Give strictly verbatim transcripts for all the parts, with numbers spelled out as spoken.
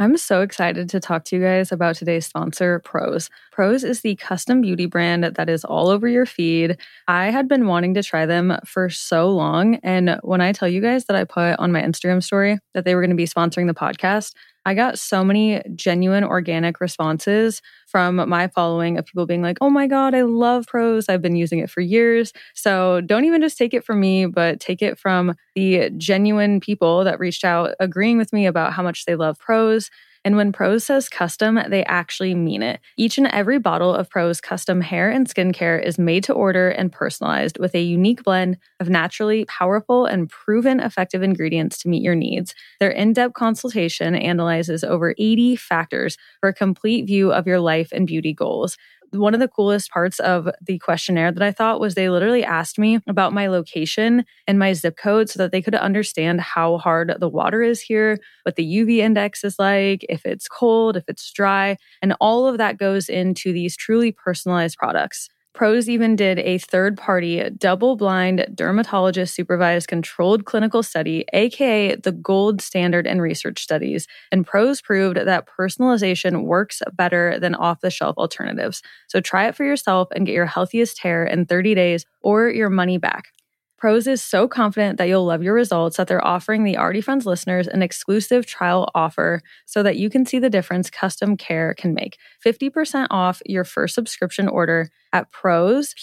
I'm so excited to talk to you guys about today's sponsor, Prose. Prose is the custom beauty brand that is all over your feed. I had been wanting to try them for so long. And when I tell you guys that I put on my Instagram story that they were going to be sponsoring the podcast, I got so many genuine organic responses from my following of people being like, oh my God, I love Prose. I've been using it for years. So don't even just take it from me, but take it from the genuine people that reached out agreeing with me about how much they love Prose. And when Prose says custom, they actually mean it. Each and every bottle of Prose custom hair and skincare is made to order and personalized with a unique blend of naturally powerful and proven effective ingredients to meet your needs. Their in-depth consultation analyzes over eighty factors for a complete view of your life and beauty goals. One of the coolest parts of the questionnaire that I thought was they literally asked me about my location and my zip code so that they could understand how hard the water is here, what the U V index is like, if it's cold, if it's dry, and all of that goes into these truly personalized products. Prose even did a third-party, double-blind, dermatologist-supervised controlled clinical study, aka the gold standard in research studies, and Prose proved that personalization works better than off-the-shelf alternatives. So try it for yourself and get your healthiest hair in thirty days or your money back. Prose is so confident that you'll love your results that they're offering the Already Friends listeners an exclusive trial offer so that you can see the difference custom care can make. fifty percent off your first subscription order at Prose,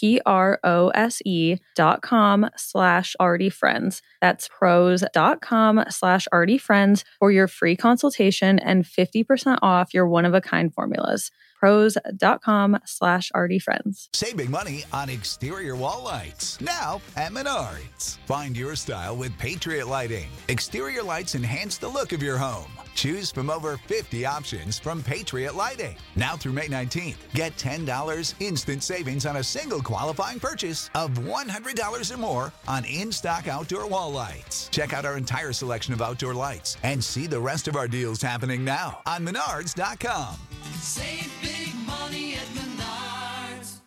P-R-O-S-E dot com slash Already Friends. That's prose dot com slash Already Friends for your free consultation and fifty percent off your one-of-a-kind formulas. Prose dot com slash Already Friends. Save big money on exterior wall lights. Now at Menards. Find your style with Patriot Lighting. Exterior lights enhance the look of your home. Choose from over fifty options from Patriot Lighting. Now through May nineteenth, get ten dollars instant savings on a single qualifying purchase of one hundred dollars or more on in-stock outdoor wall lights. Check out our entire selection of outdoor lights and see the rest of our deals happening now on Menards dot com. Save big money at Menards.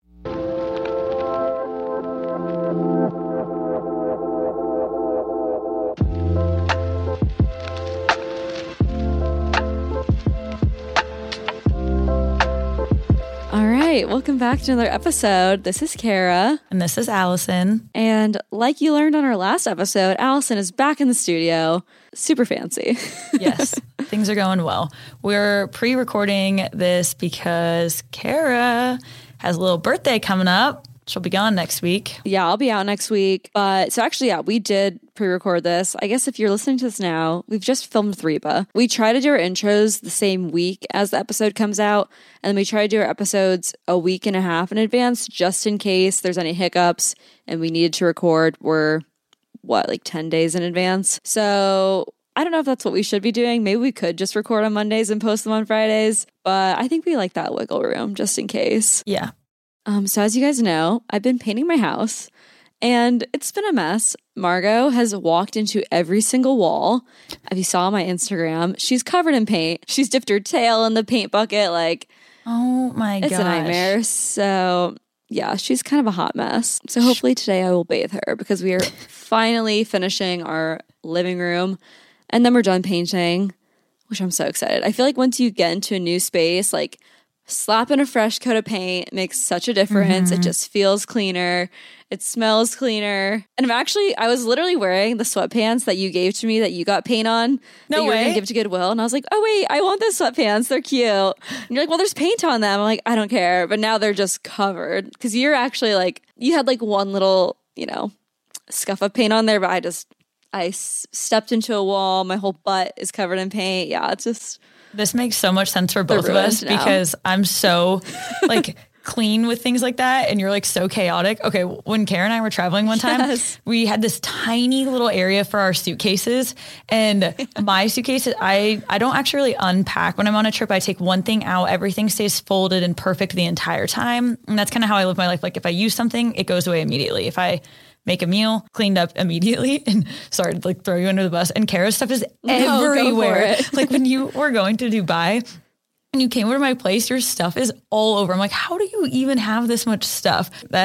All right, welcome back to another episode. This is Kara. And this is Allison. And like you learned on our last episode, Allison is back in the studio. Super fancy. Yes, things are going well. We're pre-recording this because Kara has a little birthday coming up. She'll be gone next week. Yeah, I'll be out next week. But so actually, yeah, we did pre-record this. I guess if you're listening to this now, we've just filmed Reba. We try to do our intros the same week as the episode comes out. And then we try to do our episodes a week and a half in advance, just in case there's any hiccups and we needed to record. We're, what, like ten days in advance? So I don't know if that's what we should be doing. Maybe we could just record on Mondays and post them on Fridays. But I think we like that wiggle room just in case. Yeah. Um, so as you guys know, I've been painting my house and it's been a mess. Margot has walked into every single wall. If you saw my Instagram, she's covered in paint. She's dipped her tail in the paint bucket. Like, oh my god, it's gosh. a nightmare. So yeah, she's kind of a hot mess. So hopefully today I will bathe her because we are finally finishing our living room and then we're done painting, which I'm so excited. I feel like once you get into a new space, like slapping a fresh coat of paint makes such a difference. Mm-hmm. It just feels cleaner. It smells cleaner. And I'm actually, I was literally wearing the sweatpants that you gave to me that you got paint on. No that you way. were going to give to Goodwill. And I was like, oh wait, I want those sweatpants. They're cute. And you're like, well, there's paint on them. I'm like, I don't care. But now they're just covered. Because you're actually like, you had like one little, you know, scuff of paint on there. But I just, I s- stepped into a wall. My whole butt is covered in paint. Yeah, it's just... This makes so much sense for both of us now. Because I'm so like clean with things like that. And you're like so chaotic. Okay. When Kara and I were traveling one time, yes. we had this tiny little area for our suitcases and my suitcases, I, I don't actually really unpack when I'm on a trip. I take one thing out, everything stays folded and perfect the entire time. And that's kind of how I live my life. Like if I use something, it goes away immediately. If I make a meal, cleaned up immediately, and sorry to like throw you under the bus. And Kara's stuff is everywhere. No, like when you were going to Dubai and you came over to my place, your stuff is all over. I'm like, how do you even have this much stuff? That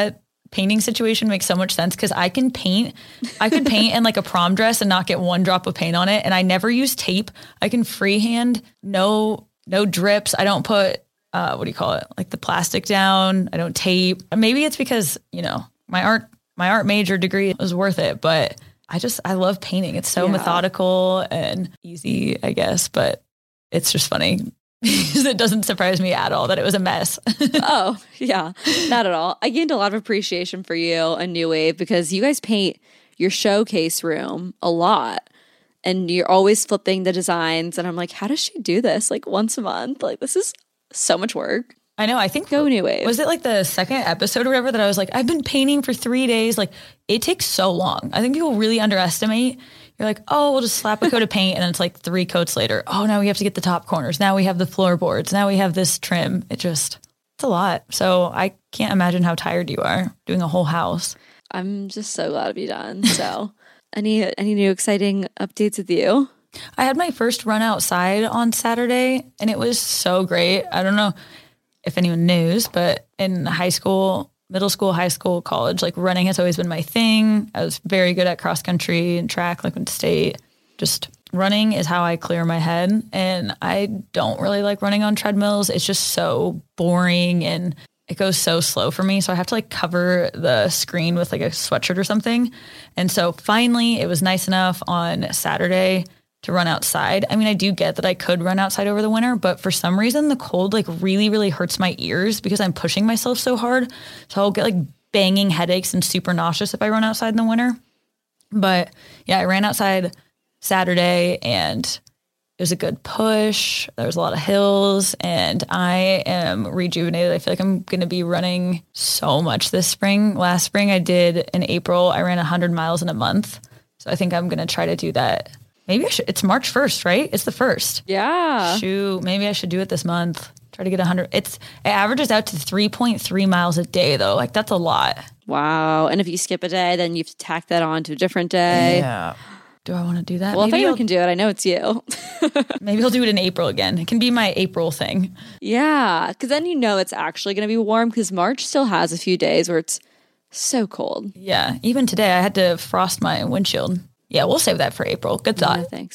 painting situation makes so much sense because I can paint. I could paint in like a prom dress and not get one drop of paint on it. And I never use tape. I can freehand, no, no drips. I don't put, uh, what do you call it? Like the plastic down. I don't tape. Maybe it's because, you know, my art, my art major degree was worth it, but I just, I love painting. It's so yeah. methodical and easy, I guess, but it's just funny. It doesn't surprise me at all that it was a mess. Oh, yeah, not at all. I gained a lot of appreciation for you and New Wave because you guys paint your showcase room a lot and you're always flipping the designs. And I'm like, how does she do this? Like once a month? Like this is so much work. I know. I think Go New Wave. Was it like the second episode or whatever that I was like, I've been painting for three days. Like it takes so long. I think people really underestimate. You're like, oh, we'll just slap a coat of paint. And then it's like three coats later. Oh, now we have to get the top corners. Now we have the floorboards. Now we have this trim. It just, it's a lot. So I can't imagine how tired you are doing a whole house. I'm just so glad to be done. So any, any new exciting updates with you? I had my first run outside on Saturday and it was so great. I don't know if anyone knows, but in high school, middle school, high school, college, like running has always been my thing. I was very good at cross country and track, like went to state. Just running is how I clear my head. And I don't really like running on treadmills. It's just so boring and it goes so slow for me. So I have to like cover the screen with like a sweatshirt or something. And so finally it was nice enough on Saturday to run outside. I mean, I do get that I could run outside over the winter, but for some reason the cold like really, really hurts my ears because I'm pushing myself so hard. So I'll get like banging headaches and super nauseous if I run outside in the winter. But yeah, I ran outside Saturday and it was a good push. There was a lot of hills and I am rejuvenated. I feel like I'm going to be running so much this spring. Last spring I did in April, I ran one hundred miles in a month. So I think I'm going to try to do that. Maybe I should, it's March first, right? It's the first. Yeah. Shoot, maybe I should do it this month. Try to get one hundred. It's, it averages out to three point three miles a day though. Like that's a lot. Wow. And if you skip a day, then you have to tack that on to a different day. Yeah. Do I want to do that? Well, maybe if anyone I'll, can do it, I know it's you. Maybe I'll do it in April again. It can be my April thing. Yeah. Because then you know it's actually going to be warm because March still has a few days where it's so cold. Yeah. Even today I had to frost my windshield. Yeah, we'll save that for April. Good thought. Yeah, thanks.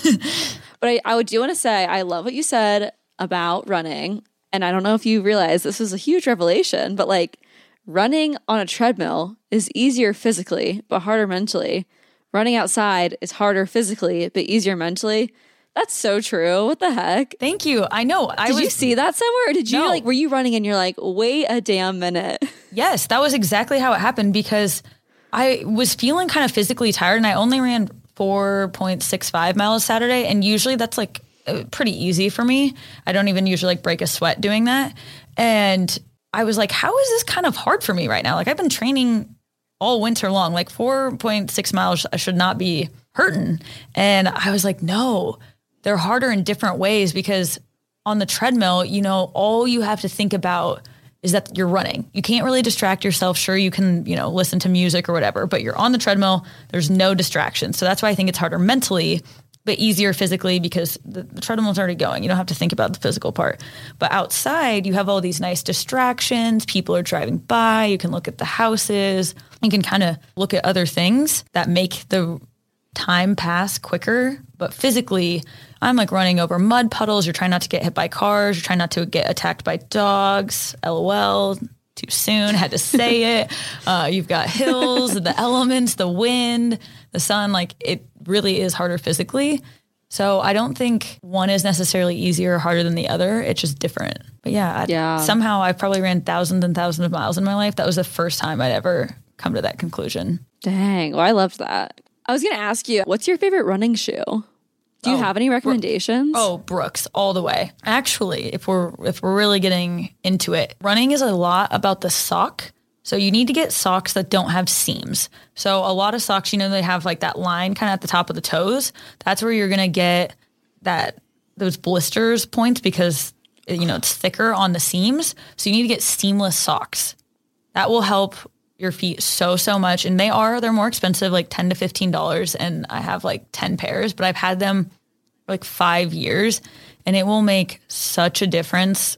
But I, I do want to say, I love what you said about running. And I don't know if you realize this was a huge revelation, but like running on a treadmill is easier physically, but harder mentally. Running outside is harder physically, but easier mentally. That's so true. What the heck? Thank you. I know. I did was, you see that somewhere? Or did you no. like, were you running and you're like, wait a damn minute? Yes, that was exactly how it happened because I was feeling kind of physically tired and I only ran four point six five miles Saturday. And usually that's like pretty easy for me. I don't even usually like break a sweat doing that. And I was like, how is this kind of hard for me right now? Like I've been training all winter long, like four point six miles I should not be hurting. And I was like, no, they're harder in different ways because on the treadmill, you know, all you have to think about is that you're running. You can't really distract yourself. Sure, you can, you know, listen to music or whatever, but you're on the treadmill. There's no distraction. So that's why I think it's harder mentally, but easier physically because the, the treadmill's already going. You don't have to think about the physical part. But outside, you have all these nice distractions. People are driving by. You can look at the houses. You can kind of look at other things that make the time pass quicker. But physically, I'm like running over mud puddles. You're trying not to get hit by cars. You're trying not to get attacked by dogs. LOL. Too soon. Had to say it. Uh, you've got hills, the elements, the wind, the sun. Like it really is harder physically. So I don't think one is necessarily easier or harder than the other. It's just different. But yeah, yeah. I, somehow I've probably ran thousands and thousands of miles in my life. That was the first time I'd ever come to that conclusion. Dang. Well, I loved that. I was going to ask you, what's your favorite running shoe? Do you oh, have any recommendations? Oh, Brooks, all the way. Actually, if we're if we're really getting into it, running is a lot about the sock. So you need to get socks that don't have seams. So a lot of socks, you know, they have like that line kind of at the top of the toes. That's where you're going to get that those blisters points because, you know, it's thicker on the seams. So you need to get seamless socks. That will help your feet so, so much. And they are, they're more expensive, like ten to fifteen dollars. And I have like ten pairs, but I've had them for like five years and it will make such a difference.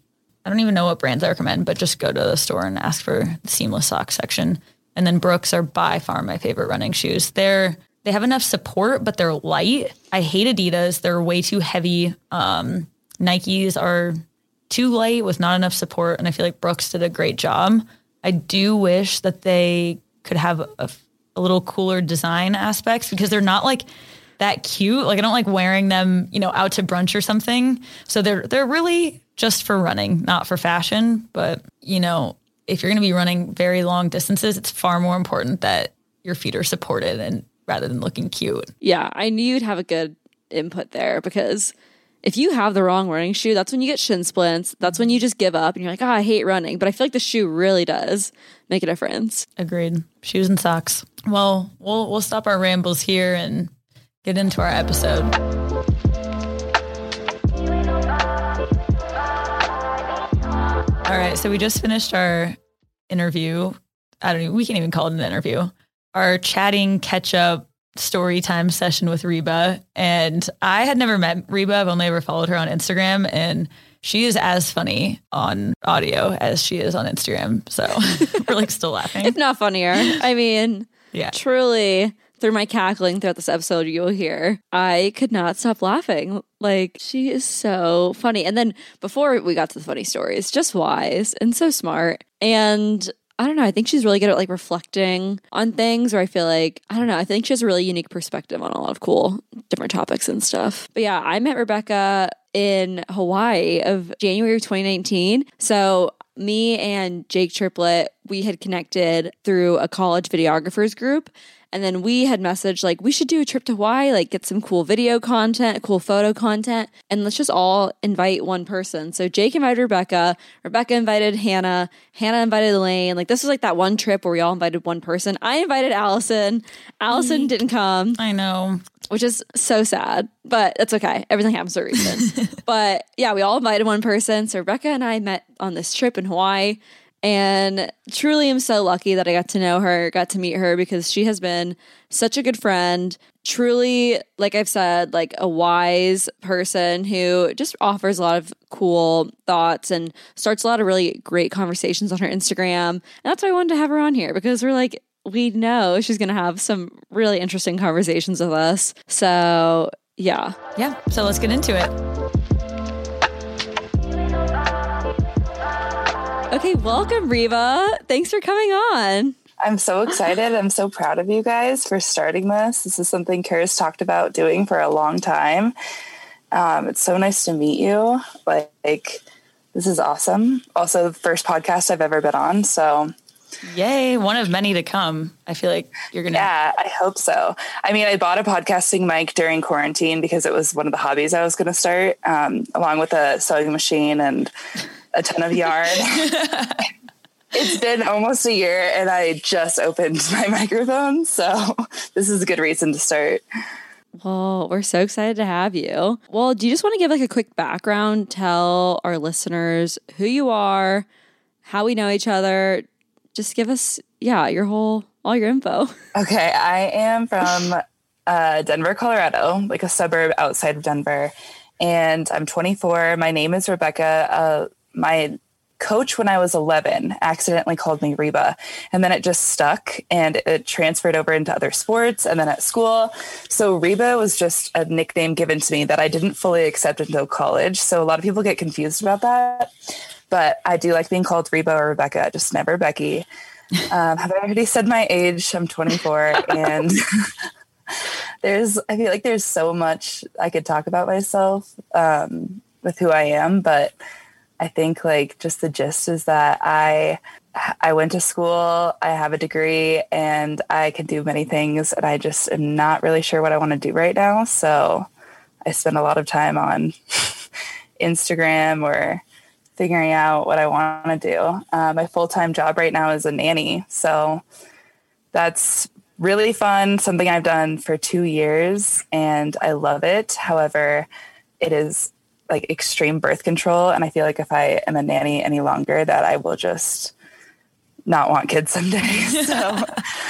I don't even know what brands I recommend, but just go to the store and ask for the seamless sock section. And then Brooks are by far my favorite running shoes. They're, they have enough support, but they're light. I hate Adidas. They're way too heavy. Um, Nikes are too light with not enough support. And I feel like Brooks did a great job. I do wish that they could have a, a little cooler design aspects because they're not like that cute. Like I don't like wearing them, you know, out to brunch or something. So they're, they're really just for running, not for fashion. But, you know, if you're going to be running very long distances, it's far more important that your feet are supported and rather than looking cute. Yeah, I knew you'd have a good input there because if you have the wrong running shoe, that's when you get shin splints. That's when you just give up and you're like, oh, I hate running. But I feel like the shoe really does make a difference. Agreed. Shoes and socks. Well, we'll we'll stop our rambles here and get into our episode. All right, so we just finished our interview. I don't know, we can't even call it an interview. Our chatting catch-up story time session with Reba. And I had never met Reba. I've only ever followed her on Instagram. And she is as funny on audio as she is on Instagram. So we're like still laughing. If not funnier. I mean, yeah, truly through my cackling throughout this episode, you'll hear I could not stop laughing. Like, she is so funny. And then before we got to the funny stories, just wise and so smart. And I don't know, I think she's really good at like reflecting on things where I feel like, I don't know, I think she has a really unique perspective on a lot of cool different topics and stuff. But yeah, I met Rebecca in Hawaii of January of twenty nineteen. So me and Jake Triplett, we had connected through a college videographers group. And then we had messaged like, we should do a trip to Hawaii, like get some cool video content, cool photo content, and let's just all invite one person. So Jake invited Rebecca, Rebecca invited Hannah, Hannah invited Elaine. Like this was like that one trip where we all invited one person. I invited Allison. Allison mm. didn't come. I know. Which is so sad, but it's okay. Everything happens for a reason. But yeah, we all invited one person. So Rebecca and I met on this trip in Hawaii. And truly am so lucky that I got to know her, got to meet her because she has been such a good friend. Truly, like I've said, like a wise person who just offers a lot of cool thoughts and starts a lot of really great conversations on her Instagram. And that's why I wanted to have her on here because we're like, we know she's going to have some really interesting conversations with us. So yeah. Yeah. So let's get into it. Okay, welcome, Reba. Thanks for coming on. I'm so excited. I'm so proud of you guys for starting this. This is something Kara's talked about doing for a long time. Um, it's so nice to meet you. Like, like, this is awesome. Also, the first podcast I've ever been on. So, yay! One of many to come. I feel like you're gonna. Yeah, I hope so. I mean, I bought a podcasting mic during quarantine because it was one of the hobbies I was going to start, um, along with a sewing machine and a ton of yarn. It's been almost a year and I just opened my microphone. So this is a good reason to start. Well, we're so excited to have you. Well, do you just want to give like a quick background, tell our listeners who you are, how we know each other? Just give us, yeah, your whole, all your info. Okay. I am from uh, Denver, Colorado, like a suburb outside of Denver. And I'm twenty-four. My name is Rebecca. Uh, my coach when I was eleven accidentally called me Reba, and then it just stuck and it transferred over into other sports and then at school. So Reba was just a nickname given to me that I didn't fully accept until college. So a lot of people get confused about that, but I do like being called Reba or Rebecca, just never Becky. Um, have I already said my age? I'm twenty-four and there's, I feel like there's so much I could talk about myself um, with who I am, but I think like just the gist is that I I went to school, I have a degree, and I can do many things, and I just am not really sure what I want to do right now. So I spend a lot of time on Instagram or figuring out what I want to do. Uh, my full-time job right now is a nanny, so that's really fun, something I've done for two years, and I love it. However, it is like extreme birth control. And I feel like if I am a nanny any longer, that I will just not want kids someday. So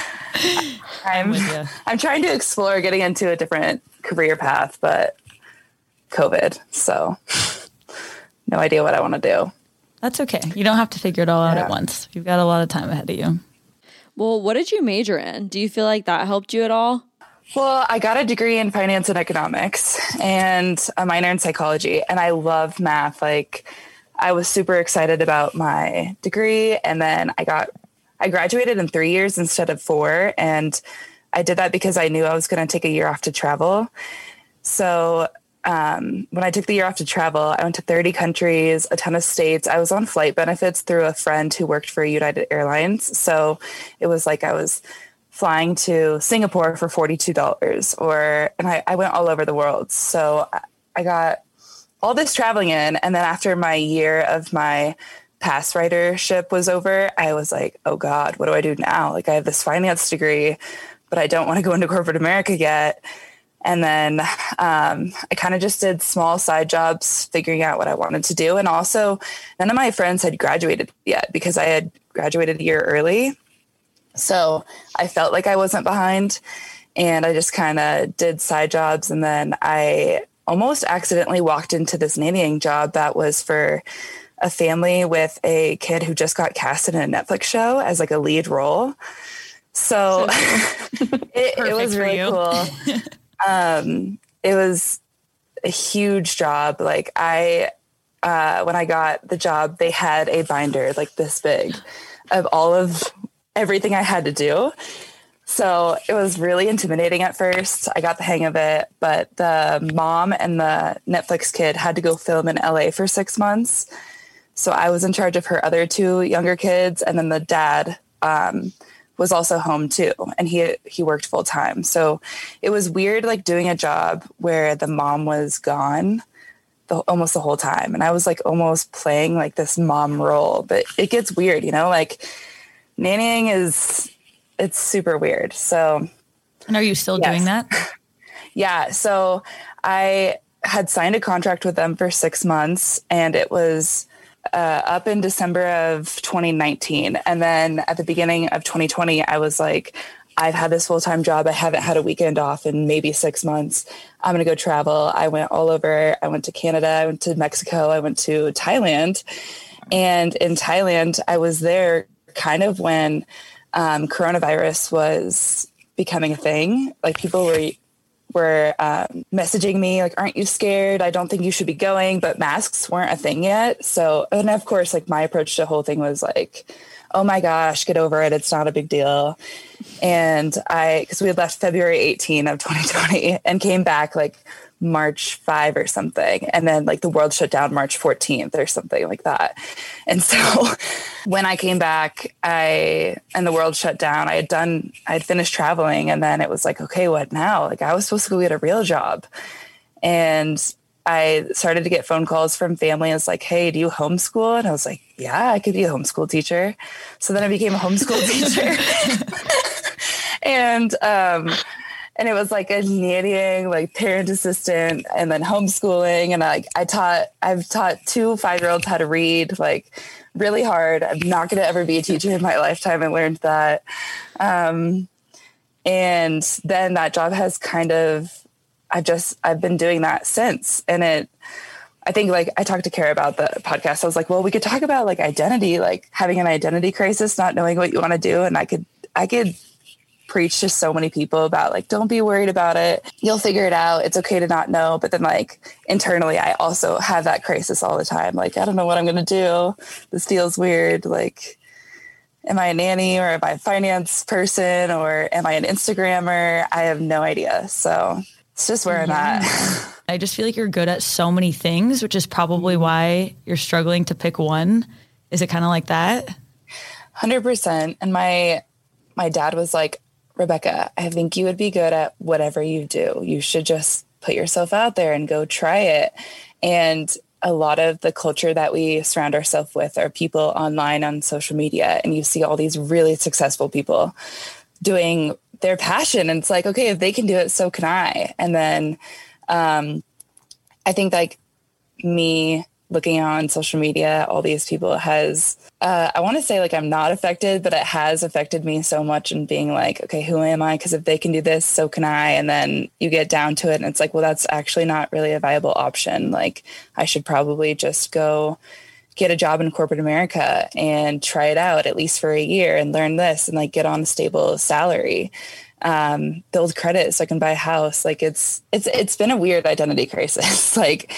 I'm, I'm trying to explore getting into a different career path, but COVID. So no idea what I want to do. That's okay. You don't have to figure it all out Yeah. at once. You've got a lot of time ahead of you. Well, what did you major in? Do you feel like that helped you at all? Well, I got a degree in finance and economics and a minor in psychology, and I love math. Like, I was super excited about my degree, and then I got, I graduated in three years instead of four, and I did that because I knew I was going to take a year off to travel. So um, when I took the year off to travel, I went to thirty countries, a ton of states. I was on flight benefits through a friend who worked for United Airlines. So it was like I was flying to Singapore for forty-two dollars, or, and I, I went all over the world. So I got all this traveling in. And then after my year of my pass ridership was over, I was like, oh God, what do I do now? Like, I have this finance degree, but I don't want to go into corporate America yet. And then um, I kind of just did small side jobs, figuring out what I wanted to do. And also, none of my friends had graduated yet because I had graduated a year early. So I felt like I wasn't behind, and I just kind of did side jobs. And then I almost accidentally walked into this nannying job that was for a family with a kid who just got cast in a Netflix show as like a lead role. So, so cool. it, it was really cool. Um, it was a huge job. Like I, uh, when I got the job, they had a binder like this big of all of everything I had to do. So it was really intimidating at first. I got the hang of it, but the mom and the Netflix kid had to go film in L A for six months. So I was in charge of her other two younger kids. And then the dad, um, was also home too. And he, he worked full time. So it was weird, like doing a job where the mom was gone the, almost the whole time. And I was like almost playing like this mom role, but it gets weird, you know, like nannying is, it's super weird. So. And are you still yes. doing that? Yeah. So I had signed a contract with them for six months and it was Uh, up in December of twenty nineteen. And then at the beginning of twenty twenty, I was like, I've had this full-time job. I haven't had a weekend off in maybe six months. I'm going to go travel. I went all over. I went to Canada. I went to Mexico. I went to Thailand. And in Thailand, I was there kind of when um, coronavirus was becoming a thing. Like people were were um, messaging me like, aren't you scared? I don't think you should be going, but masks weren't a thing yet. So, and of course, like my approach to the whole thing was like, oh my gosh, get over it. It's not a big deal. And I, cause we had left February eighteenth of twenty twenty and came back like March fifth or something. And then like the world shut down March fourteenth or something like that. And so when I came back, I, and the world shut down, I had done, I had finished traveling. And then it was like, okay, what now? Like I was supposed to go get a real job. And I started to get phone calls from family. It's like, hey, do you homeschool? And I was like, yeah, I could be a homeschool teacher. So then I became a homeschool teacher. and, um, And it was like a nannying, like parent assistant, and then homeschooling. And like I taught, I've taught two five-year-olds how to read, like really hard. I'm not going to ever be a teacher in my lifetime. I learned that. Um, and then that job has kind of, I've just, I've been doing that since. And it, I think like I talked to Kara about the podcast. I was like, well, we could talk about like identity, like having an identity crisis, not knowing what you want to do. And I could, I could, preach to so many people about like, don't be worried about it. You'll figure it out. It's okay to not know. But then like internally, I also have that crisis all the time. Like, I don't know what I'm going to do. This feels weird. Like, am I a nanny or am I a finance person or am I an Instagrammer? I have no idea. So it's just where yeah. I'm at. I just feel like you're good at so many things, which is probably why you're struggling to pick one. Is it kind of like that? one hundred percent. And my, my dad was like, Rebecca, I think you would be good at whatever you do. You should just put yourself out there and go try it. And a lot of the culture that we surround ourselves with are people online on social media. And you see all these really successful people doing their passion. And it's like, okay, if they can do it, so can I. And then um, I think like me looking on social media, all these people has, uh, I want to say like I'm not affected, but it has affected me so much in being like, okay, who am I? Because if they can do this, so can I. And then you get down to it and it's like, well, that's actually not really a viable option. Like I should probably just go get a job in corporate America and try it out at least for a year and learn this and like get on a stable salary, um, build credit so I can buy a house. Like it's, it's, it's been a weird identity crisis. Like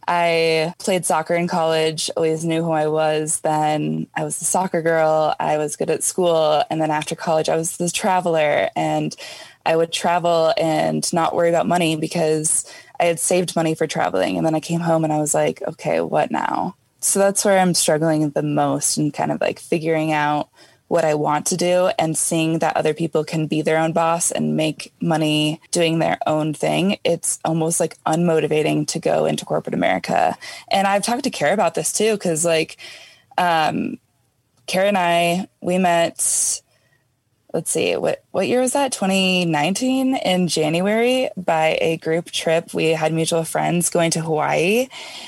I played soccer in college, always knew who I was. Then I was the soccer girl. I was good at school. And then after college, I was the traveler, and I would travel and not worry about money because I had saved money for traveling. And then I came home and I was like, okay, what now? So that's where I'm struggling the most, and kind of like figuring out what I want to do and seeing that other people can be their own boss and make money doing their own thing. It's almost like unmotivating to go into corporate America. And I've talked to Kara about this too, because like um, Kara and I, we met, let's see, what, what year was that? twenty nineteen in January by a group trip. We had mutual friends going to Hawaii.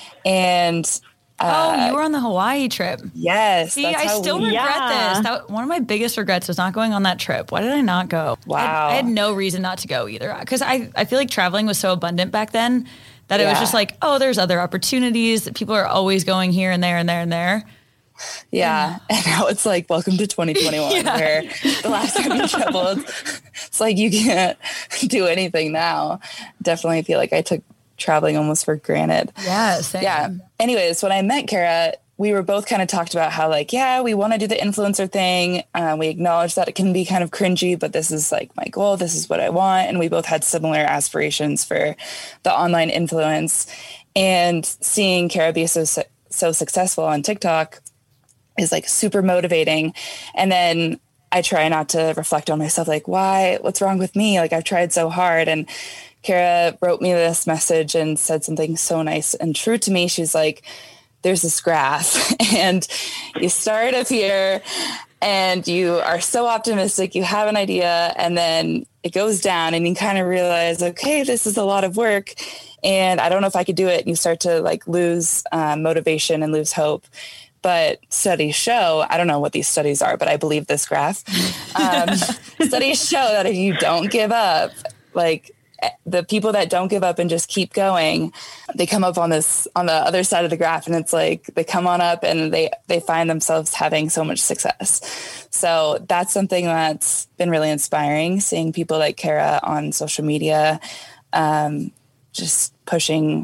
And Uh, oh, you were on the Hawaii trip. Yes. See, I still we, regret yeah. this. That, one of my biggest regrets was not going on that trip. Why did I not go? Wow. I had, I had no reason not to go either. Because I, I feel like traveling was so abundant back then that yeah. it was just like, oh, there's other opportunities. People are always going here and there and there and there. Yeah. And now it's like, welcome to twenty twenty-one, yeah. where the last time you traveled, it's like you can't do anything now. Definitely feel like I took traveling almost for granted. Yeah, same. Yeah. Anyways, when I met Kara, we were both kind of talked about how like, yeah, we want to do the influencer thing. Um, we acknowledge that it can be kind of cringy, but this is like my goal. This is what I want. And we both had similar aspirations for the online influence. And seeing Kara be so, so successful on TikTok is like super motivating. And then I try not to reflect on myself, like, why, what's wrong with me? Like I've tried so hard. And Kara wrote me this message and said something so nice and true to me. She's like, there's this graph and you start up here and you are so optimistic, you have an idea, and then it goes down and you kind of realize, okay, this is a lot of work and I don't know if I could do it. And you start to like lose uh, motivation and lose hope. But studies show, I don't know what these studies are, but I believe this graph. Um, studies show that if you don't give up, like the people that don't give up and just keep going, they come up on this, on the other side of the graph. And it's like, they come on up and they, they find themselves having so much success. So that's something that's been really inspiring, seeing people like Kara on social media, um, just pushing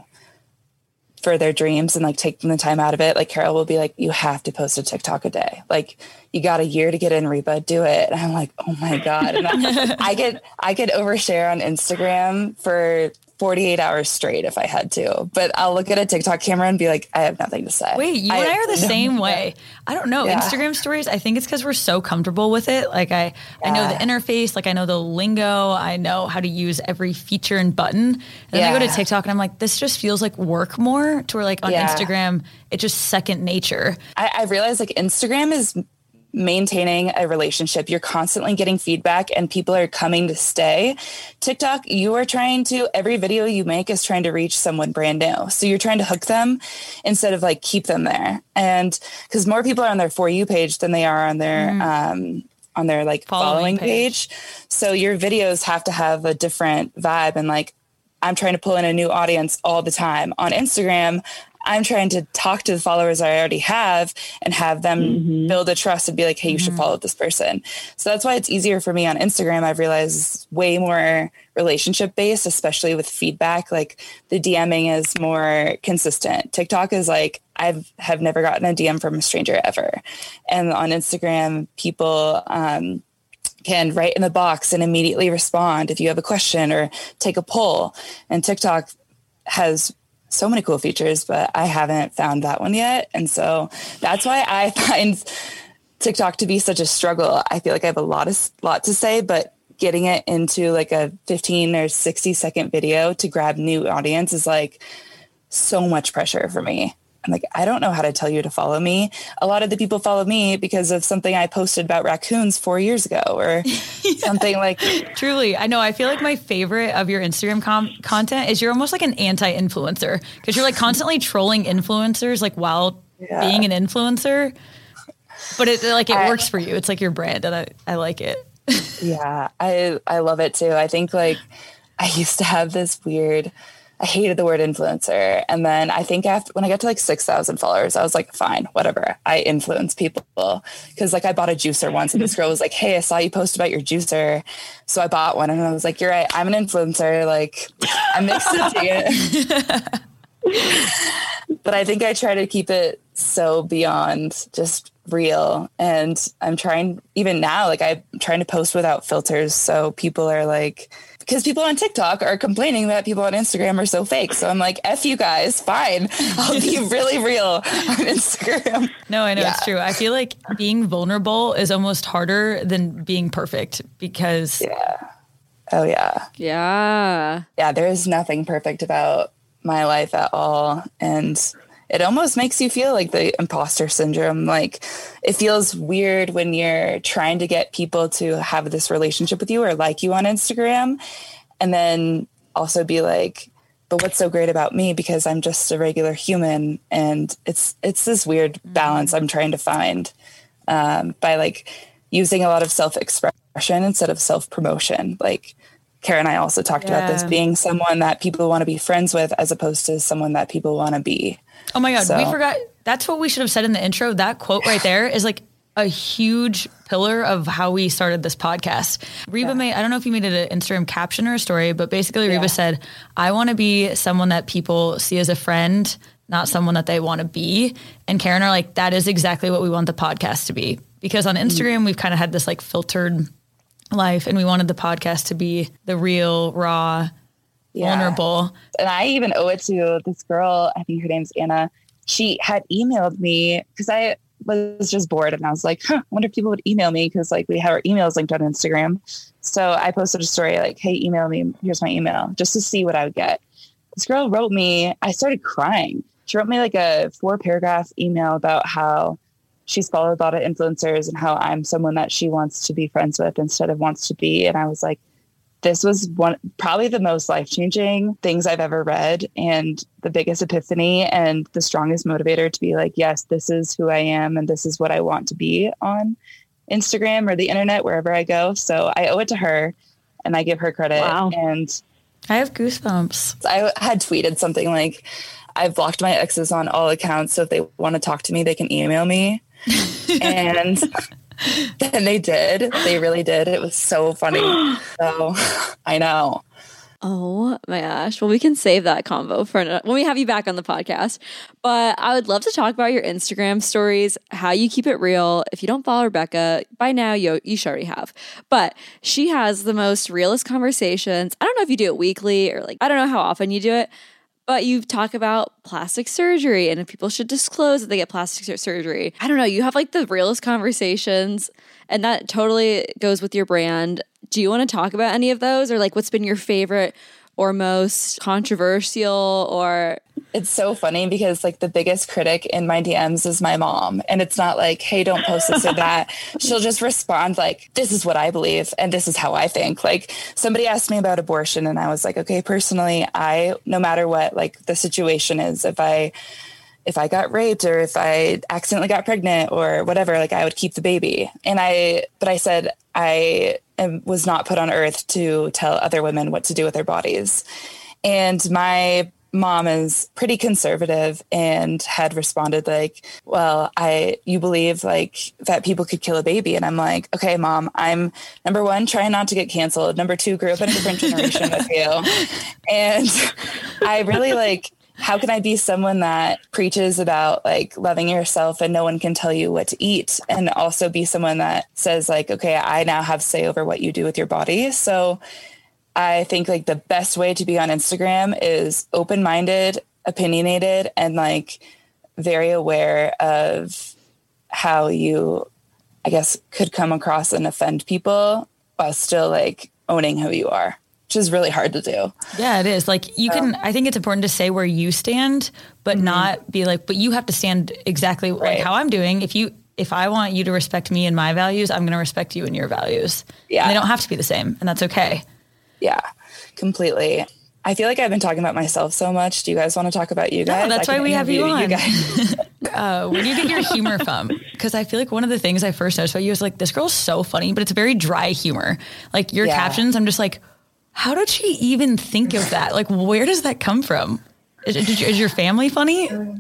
for their dreams and like taking the time out of it. Like Carol will be like, you have to post a TikTok a day. Like you got a year to get in, Reba, do it. And I'm like, oh my God. And I, I could, I could overshare on Instagram for forty-eight hours straight if I had to, but I'll look at a TikTok camera and be like, I have nothing to say. Wait, you I, and I are the no, same way. I don't know. Yeah. Instagram stories, I think it's because we're so comfortable with it. Like I, yeah. I know the interface, like I know the lingo, I know how to use every feature and button. And then yeah. I go to TikTok and I'm like, this just feels like work more, to where like on yeah. Instagram, it's just second nature. I, I realized like Instagram is maintaining a relationship. You're constantly getting feedback and people are coming to stay. TikTok, you are trying to, every video you make is trying to reach someone brand new. So you're trying to hook them instead of like keep them there. And because more people are on their For You page than they are on their, mm. um, on their like following, following page. page. So your videos have to have a different vibe. And like, I'm trying to pull in a new audience all the time. On Instagram, I'm trying to talk to the followers I already have and have them mm-hmm. build a trust and be like, hey, you mm-hmm. should follow this person. So that's why it's easier for me on Instagram. I've realized it's way more relationship based, especially with feedback. Like the DMing is more consistent. TikTok is like, I've have never gotten a D M from a stranger ever. And on Instagram, people, um, can write in the box and immediately respond if you have a question or take a poll. And TikTok has so many cool features, but I haven't found that one yet. And so that's why I find TikTok to be such a struggle. I feel like I have a lot of lot to say, but getting it into like a fifteen or sixty second video to grab new audience is like so much pressure for me. I'm like, I don't know how to tell you to follow me. A lot of the people follow me because of something I posted about raccoons four years ago or yeah. something like. Truly. I know. I feel like my favorite of your Instagram com- content is you're almost like an anti-influencer because you're like constantly trolling influencers like while yeah. being an influencer. But it like it I, works for you. It's like your brand and I, I like it. Yeah, I, I love it too. I think like I used to have this weird I hated the word influencer. And then I think after when I got to like six thousand followers, I was like, fine, whatever. I influence people. Cause like I bought a juicer once and this girl was like, hey, I saw you post about your juicer. So I bought one and I was like, you're right. I'm an influencer. Like I'm accepting it. But I think I try to keep it so beyond just real. And I'm trying even now, like I'm trying to post without filters. So people are like, because people on TikTok are complaining that people on Instagram are so fake. So I'm like, F you guys, fine. I'll be really real on Instagram. No, I know yeah. It's true. I feel like being vulnerable is almost harder than being perfect because. Yeah. Oh, yeah. Yeah. Yeah. There is nothing perfect about my life at all. And it almost makes you feel like the imposter syndrome. Like it feels weird when you're trying to get people to have this relationship with you or like you on Instagram. And then also be like, but what's so great about me? Because I'm just a regular human. And it's, it's this weird balance I'm trying to find um, by like using a lot of self-expression instead of self-promotion. Like Kara and I also talked yeah. about this being someone that people want to be friends with as opposed to someone that people want to be. Oh my God, so. we forgot. That's what we should have said in the intro. That quote right there is like a huge pillar of how we started this podcast. Reba yeah. made, I don't know if you made it an Instagram caption or a story, but basically Reba yeah. said, I want to be someone that people see as a friend, not someone that they want to be. And Karen are like, that is exactly what we want the podcast to be. Because on Instagram, mm. we've kind of had this like filtered life and we wanted the podcast to be the real, raw, yeah. vulnerable. And I even owe it to this girl, I think her name's Anna. She had emailed me because I was just bored and I was like, huh, I wonder if people would email me because like we have our emails linked on Instagram. So I posted a story like, hey, email me. Here's my email just to see what I would get. This girl wrote me, I started crying. She wrote me like a four paragraph email about how she's followed a lot of influencers and how I'm someone that she wants to be friends with instead of wants to be. And I was like, this was one, probably the most life-changing things I've ever read and the biggest epiphany and the strongest motivator to be like, yes, this is who I am. And this is what I want to be on Instagram or the internet, wherever I go. So I owe it to her and I give her credit. Wow. And I have goosebumps. I had tweeted something like, I've blocked my exes on all accounts. So if they want to talk to me, they can email me. And then they did. They really did. It was so funny. So I know. Oh my gosh. Well, we can save that convo for another, when we have you back on the podcast. But I would love to talk about your Instagram stories, how you keep it real. If you don't follow Rebecca, by now you, you should already have. But she has the most realist conversations. I don't know if you do it weekly or like, I don't know how often you do it. But you talk about plastic surgery and if people should disclose that they get plastic surgery. I don't know. You have like the realest conversations and that totally goes with your brand. Do you want to talk about any of those or like what's been your favorite or most controversial or... It's so funny because like the biggest critic in my D Ms is my mom. And it's not like, hey, don't post this or that. She'll just respond like, this is what I believe. And this is how I think. Like somebody asked me about abortion and I was like, okay, personally, I, no matter what, like the situation is, if I, if I got raped or if I accidentally got pregnant or whatever, like I would keep the baby. And I, but I said, I am, was not put on earth to tell other women what to do with their bodies. And my mom is pretty conservative and had responded like, well, I, you believe like that people could kill a baby. And I'm like, okay, mom, I'm number one, trying not to get canceled. Number two, grew up in a different generation with you. And I really like, how can I be someone that preaches about like loving yourself and no one can tell you what to eat and also be someone that says like, okay, I now have say over what you do with your body. So I think like the best way to be on Instagram is open-minded, opinionated, and like very aware of how you, I guess, could come across and offend people while still like owning who you are, which is really hard to do. Yeah, it is. Like you can, I think it's important to say where you stand, but mm-hmm. not be like, but you have to stand exactly right. like how I'm doing. If you, if I want you to respect me and my values, I'm going to respect you and your values. Yeah. And they don't have to be the same and that's okay. Yeah, completely. I feel like I've been talking about myself so much. Do you guys want to talk about you guys? No, that's why we have you on. You guys. uh, where do you get your humor from? Because I feel like one of the things I first noticed about you is like, this girl's so funny, but it's very dry humor. Like your yeah. captions, I'm just like, How did she even think of that? Like, where does that come from? Is, is, is your family funny? Um,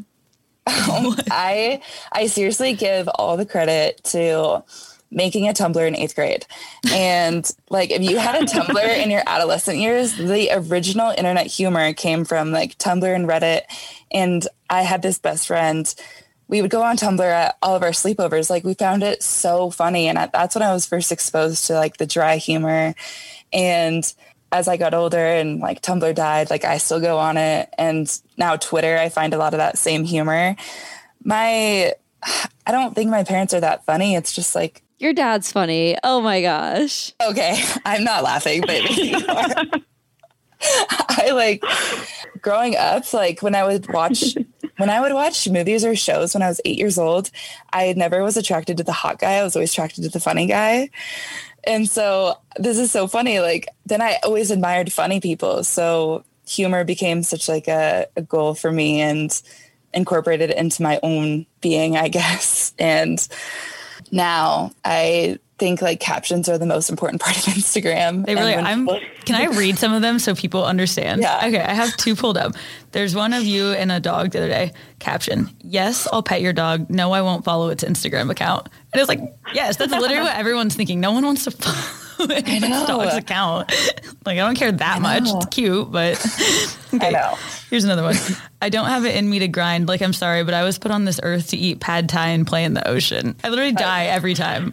I I seriously give all the credit to making a Tumblr in eighth grade. And like, if you had a Tumblr in your adolescent years, the original internet humor came from like Tumblr and Reddit. And I had this best friend. We would go on Tumblr at all of our sleepovers. Like, we found it so funny. And that's when I was first exposed to like the dry humor. And as I got older and like Tumblr died, like I still go on it. And now Twitter, I find a lot of that same humor. My, I don't think my parents are that funny. It's just like, your dad's funny. Oh my gosh. Okay. I'm not laughing, but you are. I like growing up, like when I would watch, when I would watch movies or shows when I was eight years old, I never was attracted to the hot guy. I was always attracted to the funny guy. And so this is so funny. Like, then I always admired funny people. So humor became such like a, a goal for me and incorporated it into my own being, I guess. And now I think like captions are the most important part of Instagram. They really, I'm, people- can I read some of them so people understand? Yeah. Okay. I have two pulled up. There's one of you and a dog the other day. Caption: yes, I'll pet your dog. No, I won't follow its Instagram account. And it's like, yes, that's literally what everyone's thinking. No one wants to follow its dog's account. Like, I don't care that much. It's cute, but okay. I know. Here's another one. I don't have it in me to grind. Like, I'm sorry, but I was put on this earth to eat pad thai and play in the ocean. I literally die every time.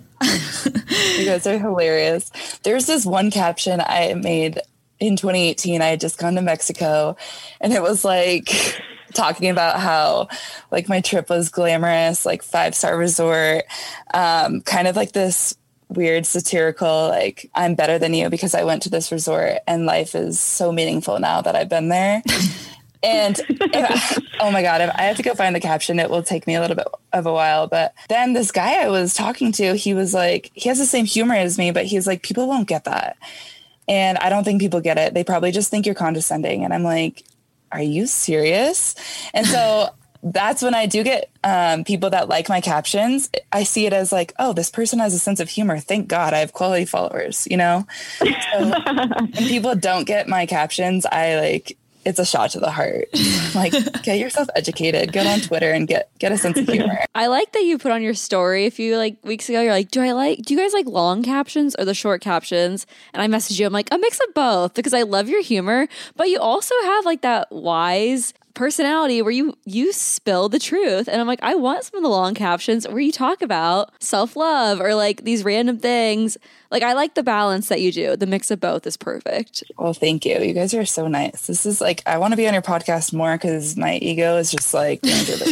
You guys are hilarious. There's this one caption I made in twenty eighteen. I had just gone to Mexico, and it was like talking about how like my trip was glamorous, like five-star resort, um, kind of like this weird satirical, like, I'm better than you because I went to this resort and life is so meaningful now that I've been there. And if, oh my God, if I have to go find the caption, it will take me a little bit of a while. But then this guy I was talking to, he was like, he has the same humor as me, but he's like, people won't get that. And I don't think people get it. They probably just think you're condescending. And I'm like, are you serious? And so that's when I do get um, people that like my captions. I see it as like, oh, this person has a sense of humor. Thank God I have quality followers, you know? So when people don't get my captions, I like, it's a shot to the heart. Like, get yourself educated, get on Twitter and get, get a sense of humor. I like that you put on your story a few like weeks ago. You're like, do I like, do you guys like long captions or the short captions? And I messaged you. I'm like, a mix of both because I love your humor, but you also have like that wise personality where you you spill the truth. And I'm like, I want some of the long captions where you talk about self-love or like these random things. Like, I like the balance that you do. The mix of both is perfect. Well, thank you. You guys are so nice. This is like, I want to be on your podcast more because my ego is just like going through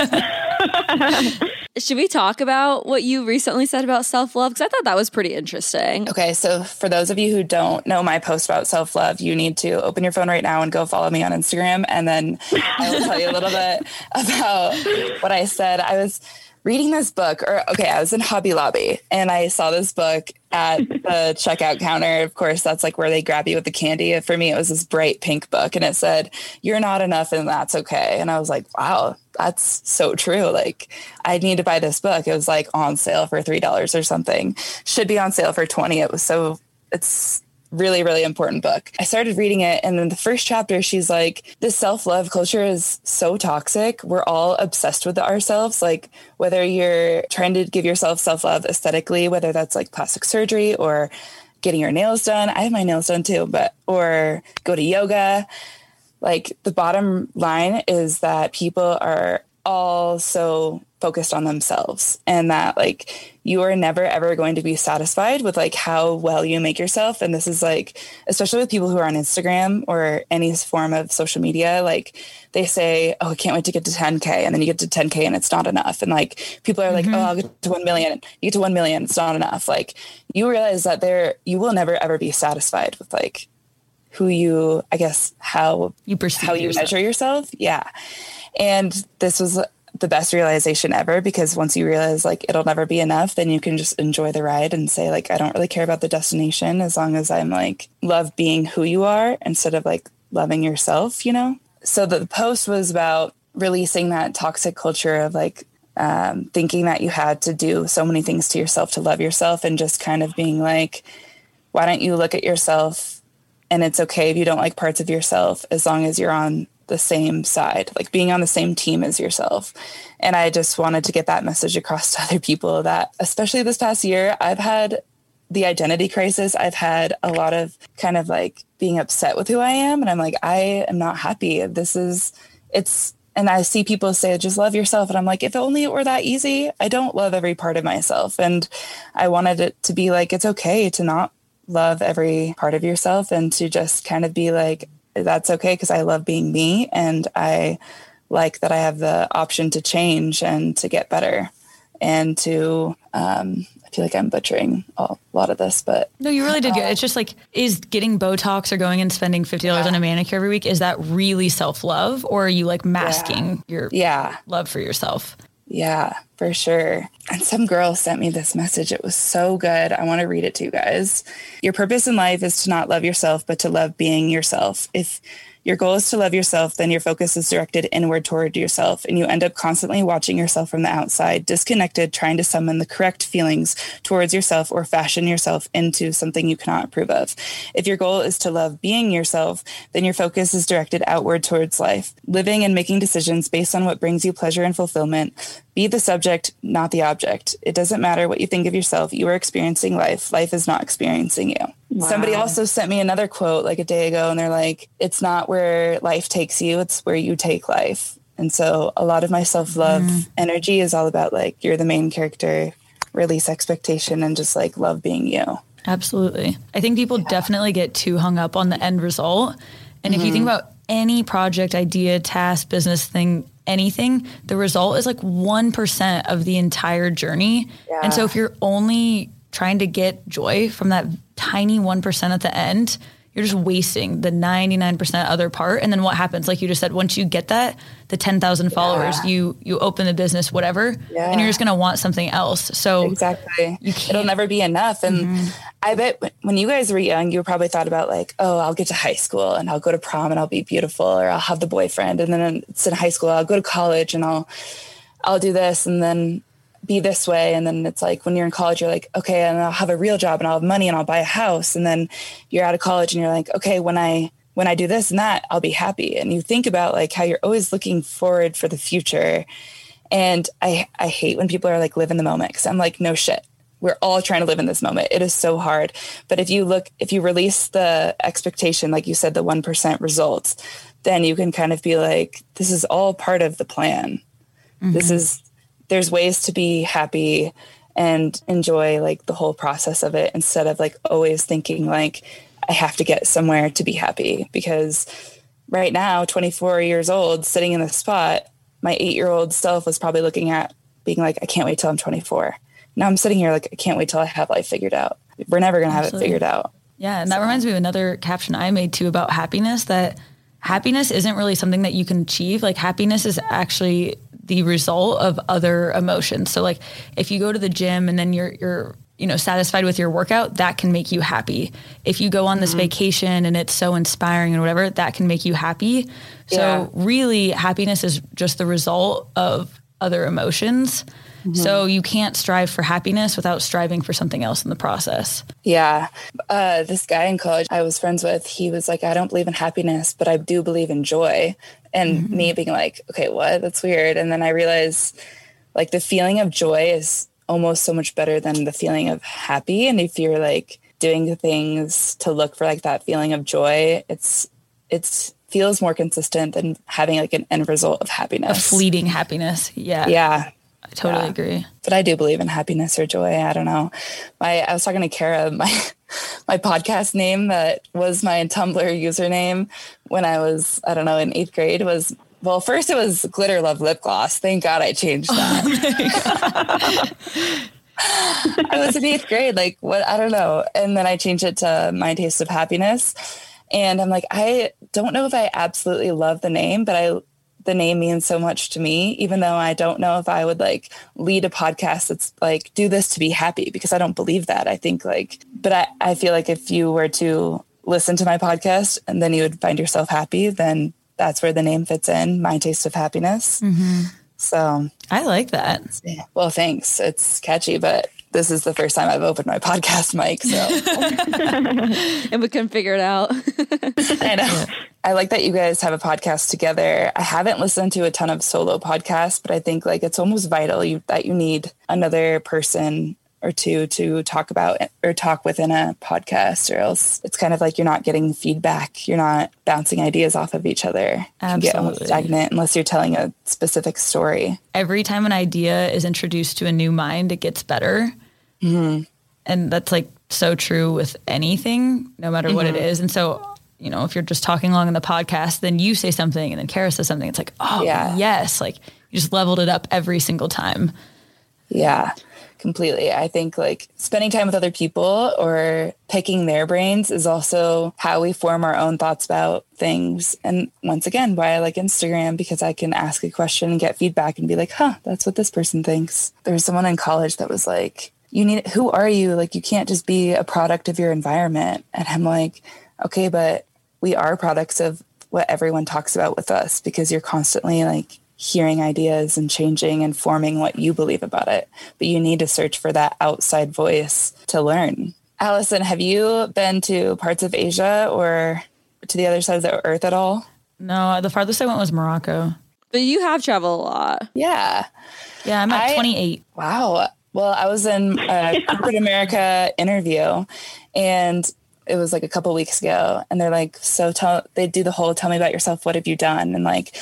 the Should we talk about what you recently said about self-love? Because I thought that was pretty interesting. Okay, so for those of you who don't know my post about self-love, you need to open your phone right now and go follow me on Instagram. And then I will tell you a little bit about what I said. I was reading this book, or okay, I was in Hobby Lobby and I saw this book at the checkout counter. Of course, that's like where they grab you with the candy. For me, it was this bright pink book and it said, "You're not enough and that's okay." And I was like, wow, that's so true. Like, I need to buy this book. It was like on sale for three dollars or something. Should be on sale for twenty. It was so, it's really, really important book. I started reading it. And then the first chapter, she's like, this self-love culture is so toxic. We're all obsessed with ourselves. Like, whether you're trying to give yourself self-love aesthetically, whether that's like plastic surgery or getting your nails done. I have my nails done too, but, or go to yoga. Like, the bottom line is that people are all so focused on themselves, and that like you are never ever going to be satisfied with like how well you make yourself. And this is like, especially with people who are on Instagram or any form of social media, like they say, oh, I can't wait to get to ten K. And then you get to ten K and it's not enough. And like people are like, mm-hmm. oh, I'll get to one million. You get to one million. It's not enough. Like, you realize that there, you will never ever be satisfied with like who you, I guess, how you perceive how you yourself. measure yourself. Yeah. And this was the best realization ever, because once you realize like it'll never be enough, then you can just enjoy the ride and say like, I don't really care about the destination as long as I'm like love being who you are instead of like loving yourself, you know? So the post was about releasing that toxic culture of like um, thinking that you had to do so many things to yourself to love yourself, and just kind of being like, why don't you look at yourself And it's okay if you don't like parts of yourself as long as you're on the same side, like being on the same team as yourself. And I just wanted to get that message across to other people that, especially this past year, I've had the identity crisis. I've had a lot of kind of like being upset with who I am. And I'm like, I am not happy. This is, it's, and I see people say, just love yourself. And I'm like, if only it were that easy. I don't love every part of myself. And I wanted it to be like, it's okay to not love every part of yourself and to just kind of be like, that's okay, because I love being me, and I like that I have the option to change and to get better and to, um, I feel like I'm butchering a lot of this, but no, you really did good. It's just like, is getting Botox or going and spending fifty dollars yeah. on a manicure every week, is that really self-love, or are you like masking yeah. your yeah. love for yourself? Yeah, for sure. And some girl sent me this message. It was so good. I want to read it to you guys. Your purpose in life is to not love yourself, but to love being yourself. If your goal is to love yourself, then your focus is directed inward toward yourself, and you end up constantly watching yourself from the outside, disconnected, trying to summon the correct feelings towards yourself or fashion yourself into something you cannot approve of. If your goal is to love being yourself, then your focus is directed outward towards life, living and making decisions based on what brings you pleasure and fulfillment. Be the subject, not the object. It doesn't matter what you think of yourself. You are experiencing life. Life is not experiencing you. Wow. Somebody also sent me another quote like a day ago, and they're like, it's not where life takes you, it's where you take life. And so a lot of my self-love mm. energy is all about like, you're the main character, release expectation, and just like love being you. Absolutely. I think people yeah. definitely get too hung up on the end result. And mm-hmm. if you think about any project, idea, task, business thing, anything, the result is like one percent of the entire journey. Yeah. And so if you're only trying to get joy from that tiny one percent at the end, you're just wasting the ninety-nine percent other part. And then what happens? Like you just said, once you get that, the ten thousand followers, yeah. you, you open the business, whatever, yeah. and you're just going to want something else. So exactly. It'll never be enough. And mm-hmm. I bet when you guys were young, you probably thought about like, oh, I'll get to high school and I'll go to prom and I'll be beautiful, or I'll have the boyfriend. And then it's in high school, I'll go to college and I'll, I'll do this and then be this way. And then it's like when you're in college, you're like, okay, and I'll have a real job and I'll have money and I'll buy a house. And then you're out of college and you're like, okay, when I, when I do this and that, I'll be happy. And you think about like how you're always looking forward for the future. And I, I hate when people are like, live in the moment. Cause I'm like, no shit. We're all trying to live in this moment. It is so hard. But if you look, if you release the expectation, like you said, the one percent results, then you can kind of be like, this is all part of the plan. Mm-hmm. This is, there's ways to be happy and enjoy like the whole process of it, instead of like always thinking like I have to get somewhere to be happy. Because right now, twenty-four years old, sitting in the spot, my eight-year-old self was probably looking at being like, I can't wait till I'm twenty-four. Now I'm sitting here like, I can't wait till I have life figured out. We're never going to have Absolutely. It figured out. Yeah. And that so. reminds me of another caption I made too about happiness, that happiness isn't really something that you can achieve. Like happiness is actually the result of other emotions. So like if you go to the gym and then you're, you're, you know, satisfied with your workout, that can make you happy. If you go on this mm-hmm. vacation and it's so inspiring and whatever, that can make you happy. So yeah. really happiness is just the result of other emotions. Mm-hmm. So you can't strive for happiness without striving for something else in the process. Yeah. Uh, this guy in college I was friends with, he was like, I don't believe in happiness, but I do believe in joy. And mm-hmm. me being like, okay, what? That's weird. And then I realized like the feeling of joy is almost so much better than the feeling of happy. And if you're like doing things to look for like that feeling of joy, it's, it's feels more consistent than having like an end result of happiness. A fleeting happiness. Yeah. Yeah. I totally yeah. agree. But I do believe in happiness or joy. I don't know. My I was talking to Kara, my my podcast name that was my Tumblr username when I was, I don't know, in eighth grade was, well, first it was Glitter Love Lip Gloss. Thank God I changed that. Oh I was in eighth grade, like what, I don't know. And then I changed it to My Taste of Happiness. And I'm like, I don't know if I absolutely love the name, but I the name means so much to me, even though I don't know if I would like lead a podcast that's like, do this to be happy, because I don't believe that. I think like, but I, I feel like if you were to listen to my podcast and then you would find yourself happy, then that's where the name fits in, My Taste of Happiness. Mm-hmm. So I like that. Yeah. Well, thanks. It's catchy, but this is the first time I've opened my podcast mic, so. And we couldn't figure it out. I know. I like that you guys have a podcast together. I haven't listened to a ton of solo podcasts, but I think like it's almost vital you, that you need another person or two to talk about or talk within a podcast, or else it's kind of like you're not getting feedback. You're not bouncing ideas off of each other. Absolutely. You can get almost stagnant unless you're telling a specific story. Every time an idea is introduced to a new mind, it gets better. Mm-hmm. And that's like so true with anything, no matter mm-hmm. what it is. And so, you know, if you're just talking along in the podcast, then you say something and then Kara says something. It's like, oh, yeah. yes. Like you just leveled it up every single time. Yeah, completely. I think like spending time with other people or picking their brains is also how we form our own thoughts about things. And once again, why I like Instagram, because I can ask a question and get feedback and be like, huh, that's what this person thinks. There was someone in college that was like, you need, who are you? Like, you can't just be a product of your environment. And I'm like, okay, but we are products of what everyone talks about with us, because you're constantly like hearing ideas and changing and forming what you believe about it. But you need to search for that outside voice to learn. Allison, have you been to parts of Asia or to the other side of the earth at all? No, the farthest I went was Morocco. But you have traveled a lot. Yeah. Yeah, I'm at I, twenty-eight. Wow. Well, I was in a corporate America interview, and it was like a couple weeks ago, and they're like, so tell, they do the whole, tell me about yourself. What have you done? And like,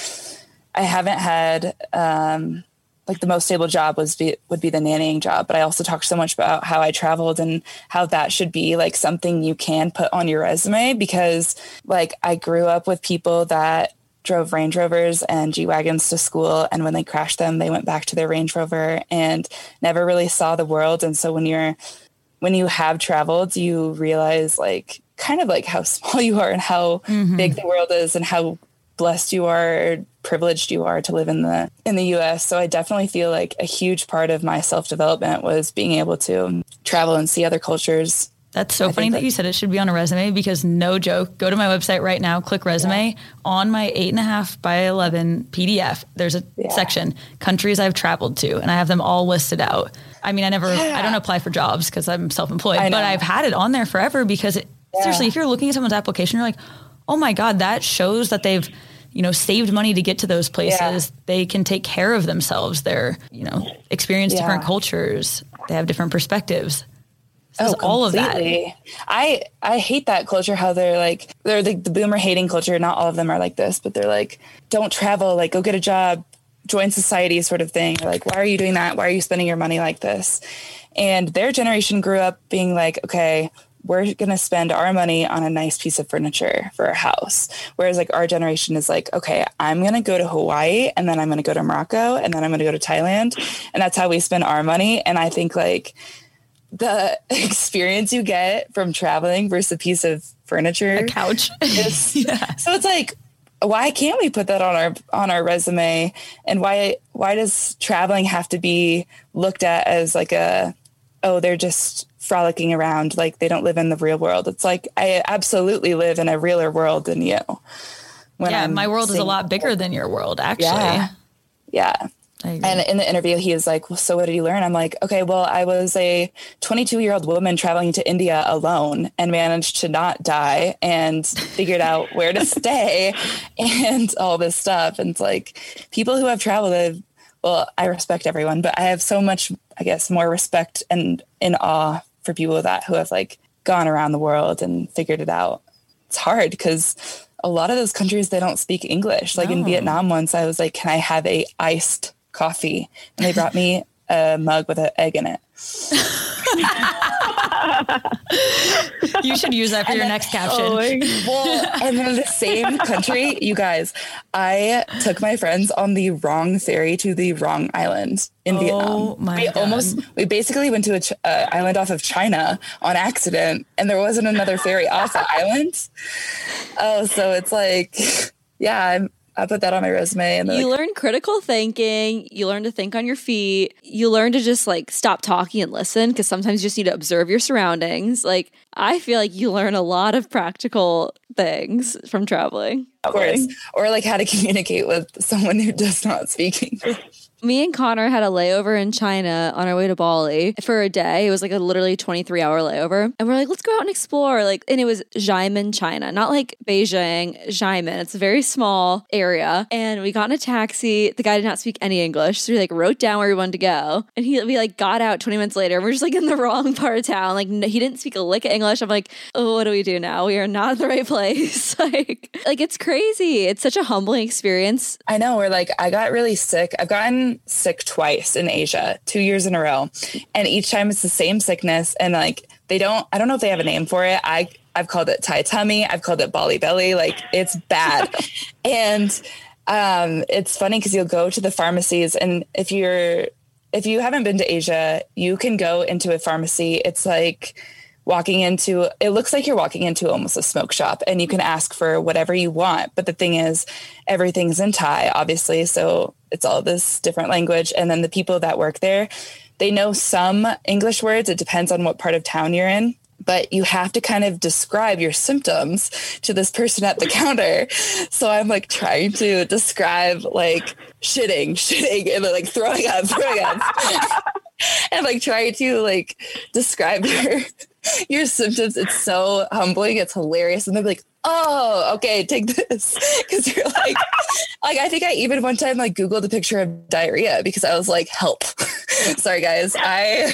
I haven't had, um, like the most stable job was be, would be the nannying job. But I also talked so much about how I traveled and how that should be like something you can put on your resume, because like I grew up with people that drove Range Rovers and G-Wagons to school. And when they crashed them, they went back to their Range Rover and never really saw the world. And so when you're when you have traveled, you realize like kind of like how small you are and how mm-hmm. big the world is and how blessed you are, or privileged you are to live in the in the U S. So I definitely feel like a huge part of my self-development was being able to travel and see other cultures. That's so I funny that, that you said it should be on a resume, because no joke, go to my website right now, click resume. Yeah. On my eight and a half by eleven P D F, there's a yeah. section, countries I've traveled to, and I have them all listed out. I mean, I never, yeah. I don't apply for jobs because I'm self-employed, but I've had it on there forever because it, yeah. seriously, if you're looking at someone's application, you're like, oh my God, that shows that they've, you know, saved money to get to those places. Yeah. They can take care of themselves. They're, you know, experience yeah. different cultures. They have different perspectives. So oh, all of that. I, I hate that culture, how they're like, they're the, the boomer hating culture. Not all of them are like this, but they're like, don't travel, like go get a job, join society sort of thing. Like, why are you doing that? Why are you spending your money like this? And their generation grew up being like, okay, we're going to spend our money on a nice piece of furniture for our house. Whereas like our generation is like, okay, I'm going to go to Hawaii, and then I'm going to go to Morocco, and then I'm going to go to Thailand. And that's how we spend our money. And I think like the experience you get from traveling versus a piece of furniture, a couch. is, yeah. So it's like, why can't we put that on our on our resume? And why why does traveling have to be looked at as like a, oh, they're just frolicking around, like they don't live in the real world? It's like, I absolutely live in a realer world than you. When yeah, I'm my world is a lot bigger than your world, actually. Yeah. Yeah. And in the interview, he is like, well, so what did you learn? I'm like, okay, well, I was a twenty-two-year-old woman traveling to India alone and managed to not die and figured out where to stay and all this stuff. And it's like, people who have traveled, have, well, I respect everyone, but I have so much, I guess, more respect and in awe for people that who have like gone around the world and figured it out. It's hard because a lot of those countries, they don't speak English. Like no. in Vietnam once, I was like, can I have a iced coffee? And they brought me a mug with an egg in it. You should use that for and your then, next caption. Oh well, and in the same country, you guys, I took my friends on the wrong ferry to the wrong island in oh Vietnam. My we God. almost, we basically went to an ch- uh, island off of China on accident, and there wasn't another ferry off the island. Oh, so it's like, yeah, I'm, I put that on my resume. And you like, learn critical thinking. You learn to think on your feet. You learn to just like stop talking and listen, because sometimes you just need to observe your surroundings. Like, I feel like you learn a lot of practical things from traveling. Of course. Or like how to communicate with someone who does not speak English. Me and Connor had a layover in China on our way to Bali for a day. It was like a literally twenty-three hour layover. And we're like, let's go out and explore. Like, and it was Xiamen, China, not like Beijing, Xiamen. It's a very small area. And we got in a taxi. The guy did not speak any English. So we like wrote down where we wanted to go. And he, we like got out twenty minutes later. We're just like in the wrong part of town. Like no, he didn't speak a lick of English. I'm like, oh, what do we do now? We are not in the right place. like, like it's crazy. It's such a humbling experience. I know. We're like, I got really sick. I've gotten sick twice in Asia, two years in a row. And each time it's the same sickness. And like, they don't, I don't know if they have a name for it. I, I've called it Thai tummy. I've called it Bali belly. Like it's bad. and um, it's funny because you'll go to the pharmacies, and if you're, if you haven't been to Asia, you can go into a pharmacy. It's like walking into, it looks like you're walking into almost a smoke shop, and you can ask for whatever you want. But the thing is, everything's in Thai, obviously. So it's all this different language. And then the people that work there, they know some English words. It depends on what part of town you're in. But you have to kind of describe your symptoms to this person at the counter. So I'm like trying to describe like shitting, shitting, and like throwing up, throwing up. and like trying to like describe your your symptoms. It's so humbling. It's hilarious. And they're like, oh, okay, take this. Because you're like, like, I think I even one time like Googled a picture of diarrhea because I was like, help. Sorry, guys. I,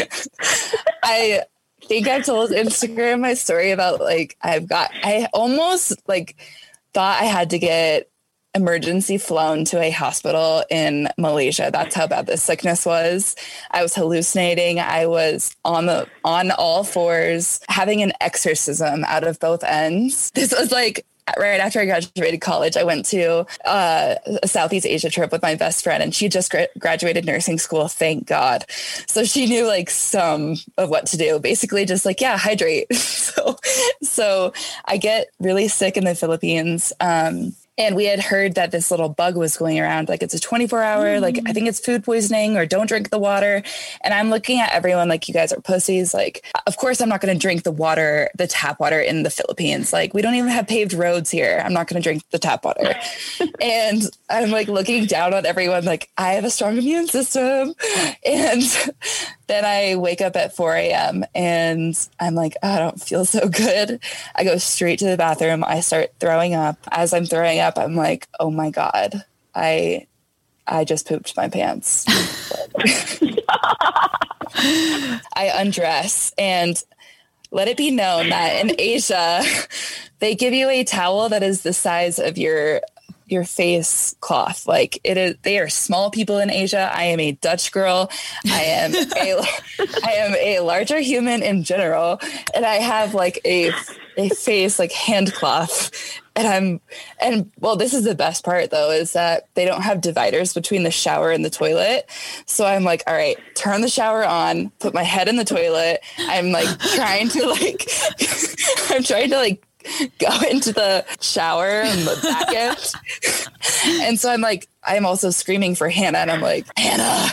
I, think I've told Instagram my story about like I've got I almost like thought I had to get emergency flown to a hospital in Malaysia. That's how bad this sickness was. I was hallucinating. I was on the on all fours, having an exorcism out of both ends. This was like right after I graduated college. I went to uh, a Southeast Asia trip with my best friend, and she just gra- graduated nursing school. Thank God. So she knew like some of what to do. Basically, just like, yeah, hydrate. so, so I get really sick in the Philippines. Um, And we had heard that this little bug was going around, like it's a twenty-four hour, mm. like I think it's food poisoning or don't drink the water. And I'm looking at everyone like, you guys are pussies. Like, of course, I'm not going to drink the water, the tap water in the Philippines. Like, we don't even have paved roads here. I'm not going to drink the tap water. And I'm like looking down on everyone, like, I have a strong immune system. And then I wake up at four a.m. and I'm like, oh, I don't feel so good. I go straight to the bathroom. I start throwing up. As I'm throwing up, I'm like, oh my God, I I just pooped my pants. I undress, and let it be known that in Asia, they give you a towel that is the size of your your face cloth. Like it is, they are small people in Asia. I am a Dutch girl. I am a, I am a larger human in general. And I have like a, a face like hand cloth. And I'm, and well, this is the best part though, is that they don't have dividers between the shower and the toilet. So I'm like, all right, turn the shower on, put my head in the toilet. I'm like trying to like, I'm trying to like, go into the shower and the back end. And so I'm like, I'm also screaming for Hannah, and I'm like, Hannah.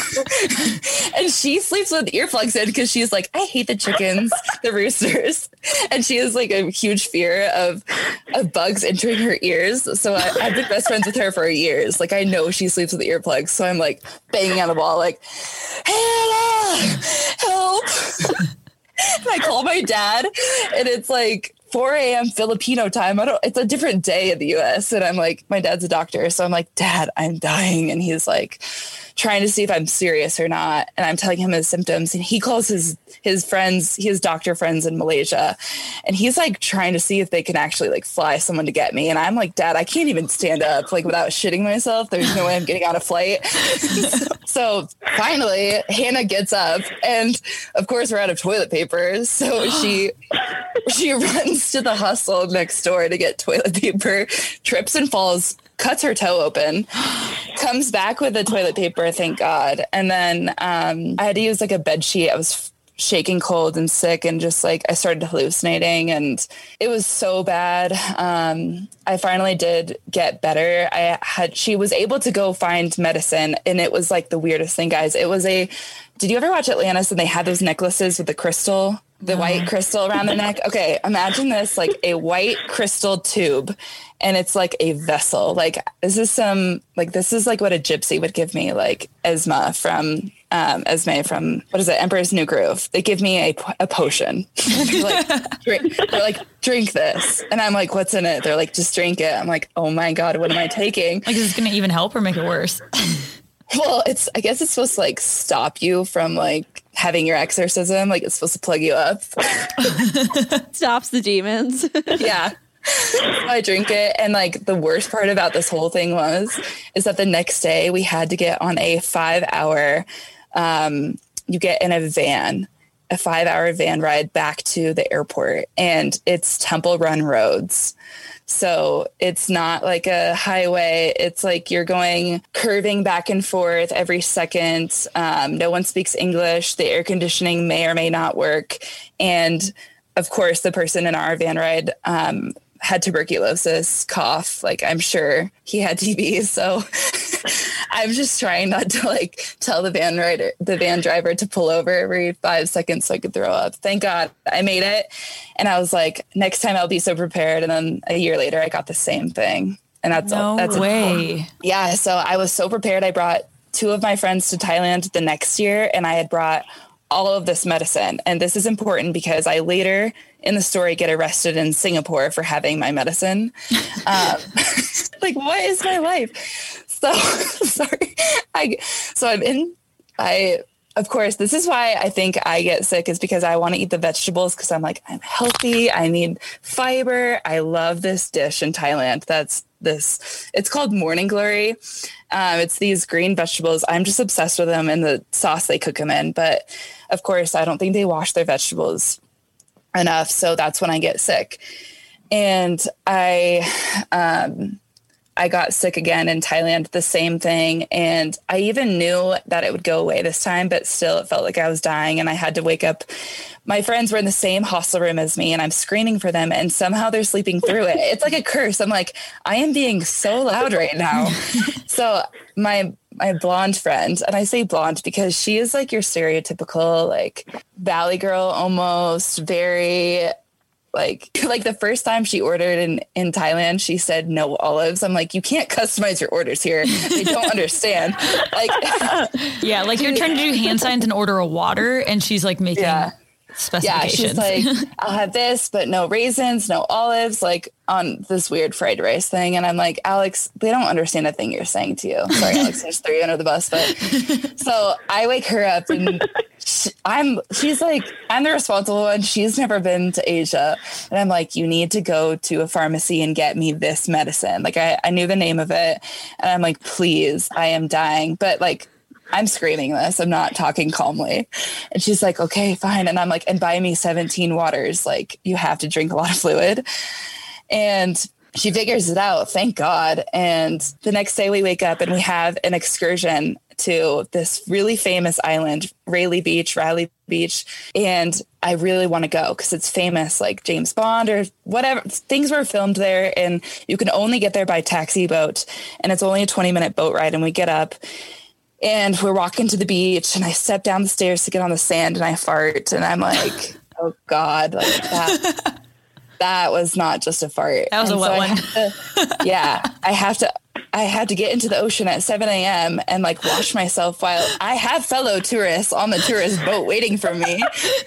And she sleeps with earplugs in because she's like, I hate the chickens, the roosters. And she has like a huge fear of of bugs entering her ears. So I, I've been best friends with her for years. Like I know she sleeps with earplugs. So I'm like banging on the wall, like, Hannah, help. And I call my dad, and it's like four a.m. Filipino time. I don't, it's a different day in the U S. And I'm like, my dad's a doctor. So I'm like, Dad, I'm dying. And he's like trying to see if I'm serious or not. And I'm telling him his symptoms, and he calls his, his friends, his doctor friends in Malaysia. And he's like trying to see if they can actually like fly someone to get me. And I'm like, Dad, I can't even stand up like without shitting myself. There's no way I'm getting on a flight. so, so finally Hannah gets up, and of course we're out of toilet paper. So she, she runs to the Hustle next door to get toilet paper, trips and falls, cuts her toe open, comes back with the toilet paper, thank God. And then um, I had to use like a bed sheet. I was shaking cold and sick, and just like I started hallucinating, and it was so bad. Um, I finally did get better. I had, she was able to go find medicine, and it was like the weirdest thing, guys. It was a, did you ever watch Atlantis and they had those necklaces with the crystal the white crystal around their neck. Okay, imagine this, like a white crystal tube, and it's like a vessel. Like this is some, like this is like what a gypsy would give me, like Esma from um, Esme from, what is it, Emperor's New Groove. They give me a, a potion. they're, like, drink, they're like, drink this. And I'm like, what's in it? They're like, just drink it. I'm like, oh my God, what am I taking? Like, is this going to even help or make it worse? Well, it's, I guess it's supposed to like stop you from like having your exorcism. Like it's supposed to plug you up. Stops the demons. Yeah. So I drink it. And like the worst part about this whole thing was, is that the next day we had to get on a five hour, um, you get in a van, a five hour van ride back to the airport, and it's Temple Run roads. So it's not like a highway. It's like you're going curving back and forth every second. Um, no one speaks English. The air conditioning may or may not work. And of course, the person in our van ride um, had tuberculosis, cough. Like I'm sure he had T B. So I'm just trying not to like tell the van rider, the van driver to pull over every five seconds so I could throw up. Thank God I made it. And I was like, next time I'll be so prepared. And then a year later, I got the same thing. And that's no all. That's way. A, yeah. So I was so prepared. I brought two of my friends to Thailand the next year, and I had brought all of this medicine. And this is important because I later in the story get arrested in Singapore for having my medicine. Um, like, what is my life? So sorry. I, so I'm in, I, of course, this is why I think I get sick, is because I want to eat the vegetables, because I'm like, I'm healthy. I need fiber. I love this dish in Thailand. That's this, it's called Morning Glory. Um, it's these green vegetables. I'm just obsessed with them and the sauce they cook them in. But of course, I don't think they wash their vegetables enough. So that's when I get sick. And I, um, I got sick again in Thailand, the same thing. And I even knew that it would go away this time, but still it felt like I was dying, and I had to wake up. My friends were in the same hostel room as me, and I'm screaming for them, and somehow they're sleeping through it. It's like a curse. I'm like, I am being so loud right now. So my, my blonde friend, and I say blonde because she is like your stereotypical, like Valley girl, almost very, Like, like the first time she ordered in, in Thailand, she said no olives. I'm like, you can't customize your orders here. They don't understand. Like, yeah, like you're trying to do hand signs and order a water, and she's like making yeah. specifications. Yeah, she's like, I'll have this, but no raisins, no olives, like on this weird fried rice thing. And I'm like, Alex, they don't understand a thing you're saying to you. Sorry, Alex, I just threw you under the bus. But so I wake her up, and she, I'm, she's like, I'm the responsible one. She's never been to Asia. And I'm like, you need to go to a pharmacy and get me this medicine. Like I, I knew the name of it. And I'm like, please, I am dying. But like, I'm screaming this. I'm not talking calmly. And she's like, okay, fine. And I'm like, and buy me seventeen waters. Like, you have to drink a lot of fluid. And she figures it out. Thank God. And the next day we wake up and we have an excursion to this really famous island, Rayleigh Beach, Riley Beach. And I really want to go because it's famous, like James Bond or whatever. Things were filmed there, and you can only get there by taxi boat. And it's only a twenty minute boat ride. And we get up, and we're walking to the beach, and I step down the stairs to get on the sand, and I fart, and I'm like, oh God, like that, that was not just a fart. That was and a wet so one. I to, yeah. I have to, I had to get into the ocean at seven a.m. and like wash myself while I have fellow tourists on the tourist boat waiting for me.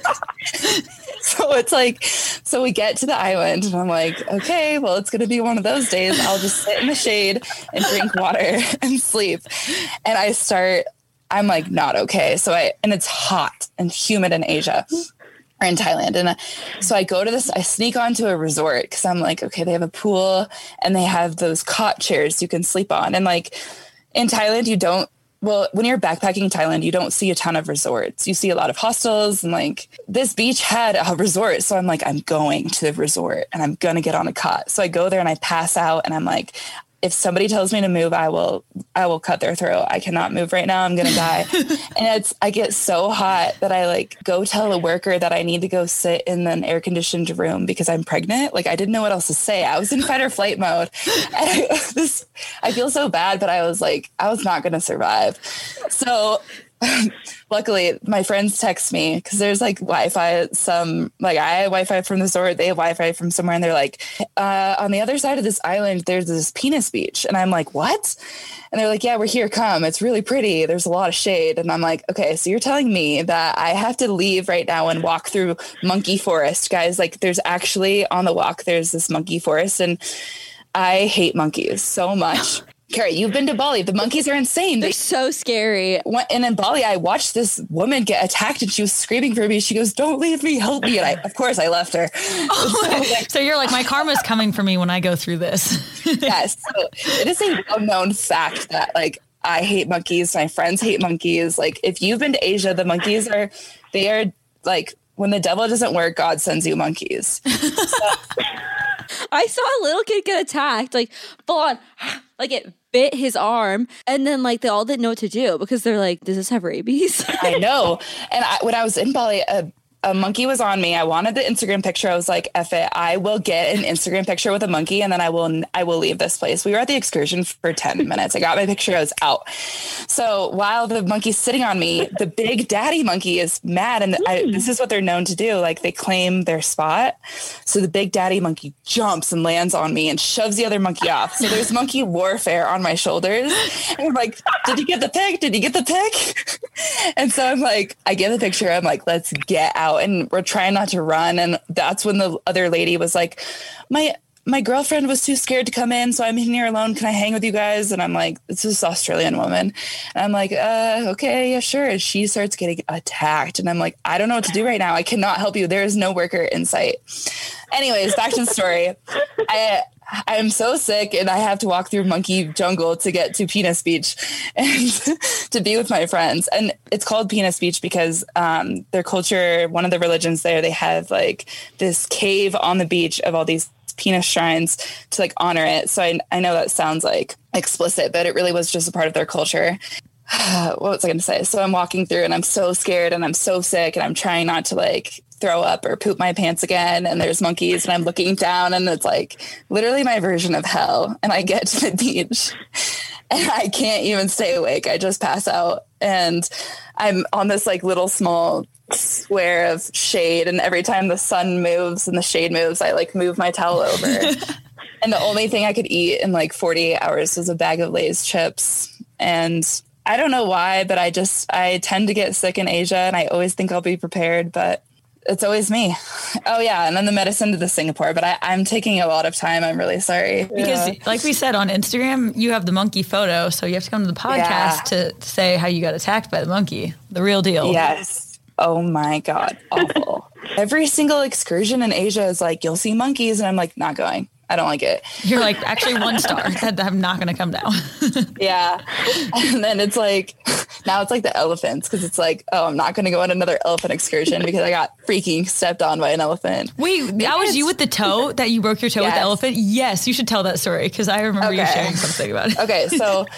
So it's like, so we get to the island, and I'm like, okay, well, it's going to be one of those days. I'll just sit in the shade and drink water and sleep. And I start, I'm like, not okay. So I, and it's hot and humid in Asia or in Thailand. And I, so I go to this, I sneak onto a resort because I'm like, okay, they have a pool and they have those cot chairs you can sleep on. And like in Thailand, you don't, well, when you're backpacking in Thailand, you don't see a ton of resorts. You see a lot of hostels, and like this beach had a resort. So I'm like, I'm going to the resort and I'm going to get on a cot. So I go there and I pass out, and I'm like, if somebody tells me to move, I will, I will cut their throat. I cannot move right now. I'm going to die. And it's, I get so hot that I like go tell a worker that I need to go sit in an air conditioned room because I'm pregnant. Like I didn't know what else to say. I was in fight or flight mode. And I, this, I feel so bad, but I was like, I was not going to survive. So luckily my friends text me because there's like Wi-Fi at some, like I have Wi-Fi from the resort, they have Wi-Fi from somewhere, and they're like, uh, on the other side of this island, there's this penis beach. And I'm like, what? And they're like, yeah, we're here, come. It's really pretty. There's a lot of shade. And I'm like, okay, so you're telling me that I have to leave right now and walk through monkey forest, guys. Like there's actually on the walk, there's this monkey forest, and I hate monkeys so much. Carrie, you've been to Bali. The monkeys are insane. They're They, so scary. and in Bali, I watched this woman get attacked, and she was screaming for me. She goes, don't leave me, help me. And I, of course, I left her. Oh, so, like, so you're like, my karma's coming for me when I go through this. Yes. So it is a well-known fact that like I hate monkeys. My friends hate monkeys. Like if you've been to Asia, the monkeys are, they are like, when the devil doesn't work, God sends you monkeys. So, I saw a little kid get attacked, like full on, like it bit his arm, and then like they all didn't know what to do because they're like, does this have rabies? I know. And I, when I was in Bali, a, a monkey was on me. I wanted the Instagram picture. I was like, F it, I will get an Instagram picture with a monkey, and then I will I will leave this place. We were at the excursion for ten minutes. I got my picture. I was out. So while the monkey's sitting on me, the big daddy monkey is mad. And I, this is what they're known to do. Like they claim their spot. So the big daddy monkey jumps and lands on me and shoves the other monkey off. So there's monkey warfare on my shoulders. And I'm like, did you get the pic? Did you get the pic? And so I'm like, I get the picture. I'm like, let's get out. And we're trying not to run. And that's when the other lady was like, my my girlfriend was too scared to come in, so I'm in here alone. Can I hang with you guys? And I'm like, it's this Australian woman. And I'm like, uh, okay, yeah, sure. And she starts getting attacked. And I'm like, I don't know what to do right now. I cannot help you. There is no worker in sight. Anyways, back to the story. I I'm so sick, and I have to walk through monkey jungle to get to Penis Beach and to be with my friends. And it's called Penis Beach because um, their culture, one of the religions there, they have like this cave on the beach of all these penis shrines to like honor it. So I, I know that sounds like explicit, but it really was just a part of their culture. What was I going to say? So I'm walking through, and I'm so scared, and I'm so sick, and I'm trying not to like throw up or poop my pants again. And there's monkeys, and I'm looking down, and it's like literally my version of hell. And I get to the beach, and I can't even stay awake. I just pass out, and I'm on this like little small square of shade. And every time the sun moves and the shade moves, I like move my towel over. And the only thing I could eat in like forty-eight hours was a bag of Lay's chips. And I don't know why, but I just, I tend to get sick in Asia, and I always think I'll be prepared, but it's always me. Oh yeah. And then the medicine to the Singapore, but I, I'm taking a lot of time. I'm really sorry. Because yeah. Like we said on Instagram, you have the monkey photo. So you have to come to the podcast yeah. to say how you got attacked by the monkey. The real deal. Yes. Oh my God. Awful. Every single excursion in Asia is like, you'll see monkeys. And I'm like, not going. I don't like it. You're like, actually one star. I'm not going to come down. Yeah. And then it's like, now it's like the elephants, because it's like, oh, I'm not going to go on another elephant excursion because I got freaking stepped on by an elephant. Wait, that yes. was you with the toe that you broke your toe yes. with the elephant? Yes, you should tell that story, because I remember okay. you sharing something about it. Okay, so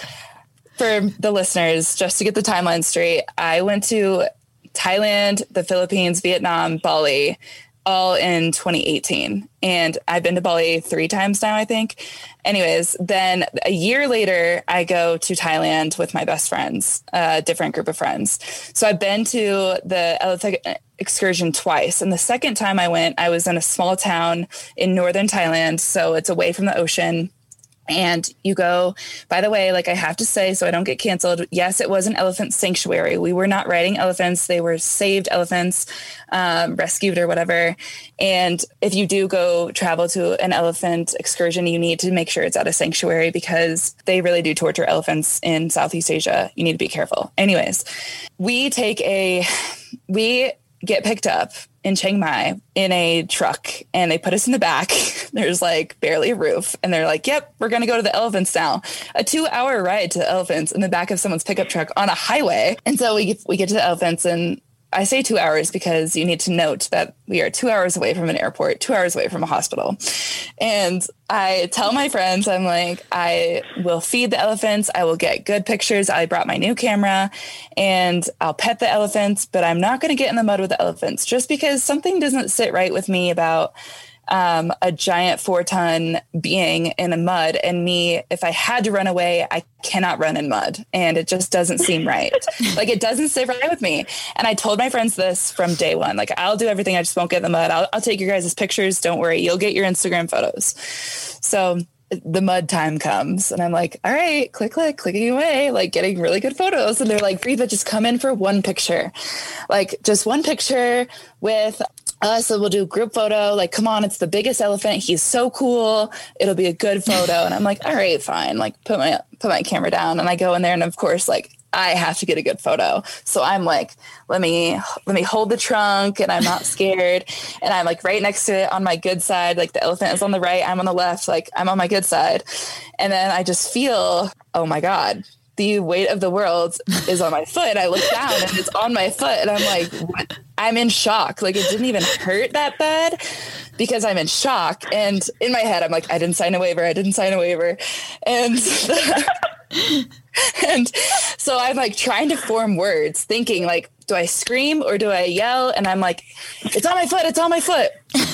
for the listeners, just to get the timeline straight, I went to Thailand, the Philippines, Vietnam, Bali, all in twenty eighteen. And I've been to Bali three times now, I think. Anyways, then a year later, I go to Thailand with my best friends, a different group of friends. So I've been to the elephant excursion twice. And the second time I went, I was in a small town in northern Thailand. So it's away from the ocean. And you go, by the way, like I have to say, so I don't get canceled. Yes, it was an elephant sanctuary. We were not riding elephants. They were saved elephants, um, rescued or whatever. And if you do go travel to an elephant excursion, you need to make sure it's at a sanctuary, because they really do torture elephants in Southeast Asia. You need to be careful. Anyways, we take a, we get picked up in Chiang Mai in a truck, and they put us in the back. There's like barely a roof, and they're like, yep, we're going to go to the elephants now. A two hour ride to the elephants in the back of someone's pickup truck on a highway. And so we get, we get to the elephants, and I say two hours because you need to note that we are two hours away from an airport, two hours away from a hospital. And I tell my friends, I'm like, I will feed the elephants. I will get good pictures. I brought my new camera, and I'll pet the elephants, but I'm not going to get in the mud with the elephants, just because something doesn't sit right with me about um, a giant four ton being in the mud. And me, if I had to run away, I cannot run in mud. And it just doesn't seem right. Like, it doesn't sit right with me. And I told my friends this from day one. Like, I'll do everything. I just won't get in the mud. I'll, I'll take your guys' pictures. Don't worry. You'll get your Instagram photos. So the mud time comes and I'm like, all right, click, click, clicking away, like getting really good photos. And they're like, Reba, just come in for one picture, like just one picture with us. So we'll do a group photo. Like, come on, it's the biggest elephant. He's so cool. It'll be a good photo. And I'm like, all right, fine. Like put my, put my camera down and I go in there. And of course, like, I have to get a good photo. So I'm like, let me, let me hold the trunk and I'm not scared. And I'm like right next to it on my good side. Like the elephant is on the right. I'm on the left. Like I'm on my good side. And then I just feel, oh my God, the weight of the world is on my foot. I look down and it's on my foot and I'm like, what? I'm in shock. Like it didn't even hurt that bad because I'm in shock. And in my head, I'm like, I didn't sign a waiver. I didn't sign a waiver. And And so I'm like trying to form words, thinking like, do I scream or do I yell? And I'm like, it's on my foot. It's on my foot.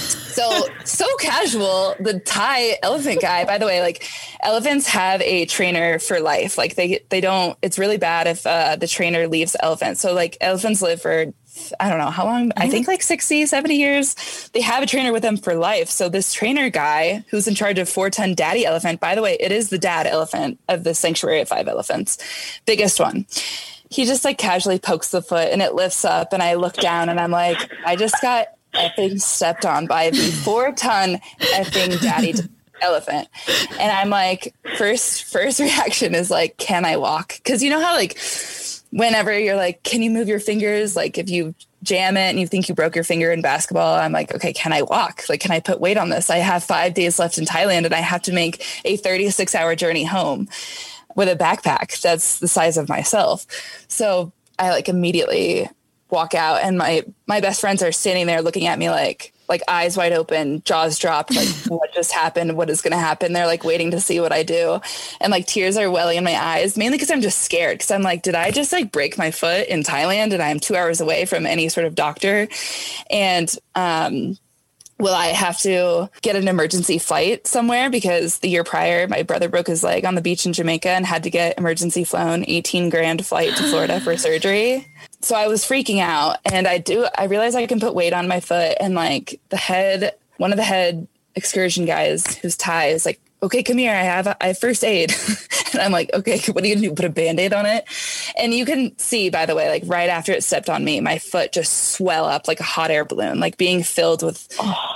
So, so casual. The Thai elephant guy, by the way, like elephants have a trainer for life. Like they, they don't, it's really bad if uh, the trainer leaves the elephant. So like elephants live for, I don't know how long, I think like sixty, seventy years. They have a trainer with them for life. So this trainer guy who's in charge of four ton daddy elephant, by the way, it is the dad elephant of the sanctuary of five elephants, biggest one. He just like casually pokes the foot and it lifts up. And I look down and I'm like, I just got effing stepped on by the four ton effing daddy elephant. And I'm like, first, first reaction is like, can I walk? Cause you know how like, whenever you're like, can you move your fingers? Like if you jam it and you think you broke your finger in basketball, I'm like, okay, can I walk? Like, can I put weight on this? I have five days left in Thailand and I have to make a thirty-six hour journey home with a backpack that's the size of myself. So I like immediately walk out and my, my best friends are standing there looking at me like, like eyes wide open, jaws dropped, like what just happened? What is going to happen? They're like waiting to see what I do. And like tears are welling in my eyes, mainly because I'm just scared. Cause I'm like, did I just like break my foot in Thailand and I'm two hours away from any sort of doctor? And, um, will I have to get an emergency flight somewhere? Because the year prior, my brother broke his leg on the beach in Jamaica and had to get emergency flown, eighteen grand flight to Florida for surgery. So I was freaking out and I do, I realized I can put weight on my foot and like the head, one of the head excursion guys who's Thai is like, okay, come here. I have, I have first aid. And I'm like, okay, what are you gonna do? Put a Band-Aid on it? And you can see, by the way, like right after it stepped on me, my foot just swell up like a hot air balloon, like being filled with,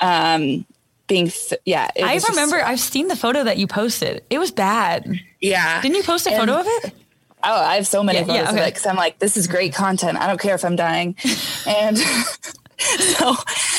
um, being, f- yeah. I remember, just, I've seen the photo that you posted. It was bad. Yeah. Didn't you post a and, photo of it? Oh, I have so many yeah, photos yeah, okay. of it because I'm like, this is great content. I don't care if I'm dying. And so,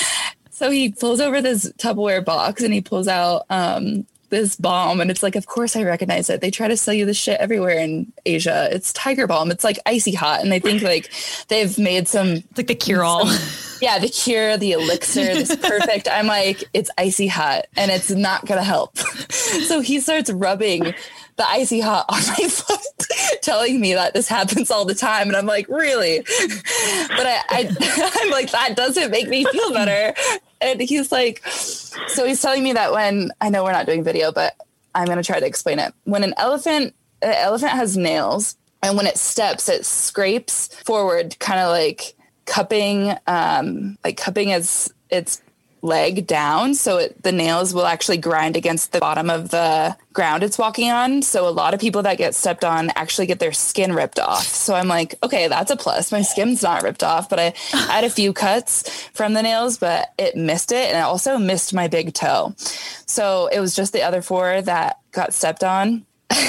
so he pulls over this Tupperware box and he pulls out um, this balm. And it's like, of course I recognize it. They try to sell you this shit everywhere in Asia. It's Tiger Balm. It's like icy hot. And they think like they've made some. It's like the cure all. Yeah, the cure, the elixir, this perfect. I'm like, it's icy hot and it's not going to help. So he starts rubbing the icy hot on my foot, telling me that this happens all the time. And I'm like, really? But I, I, I'm like, that doesn't make me feel better. And he's like, so he's telling me that when, I know we're not doing video, but I'm going to try to explain it. When an elephant, an elephant has nails and when it steps, it scrapes forward, kind of like cupping, um, like cupping its, its leg down. So it, the nails will actually grind against the bottom of the ground it's walking on. So a lot of people that get stepped on actually get their skin ripped off. So I'm like, okay, that's a plus. My skin's not ripped off, but I, I had a few cuts from the nails, but it missed it. And I also missed my big toe. So it was just the other four that got stepped on.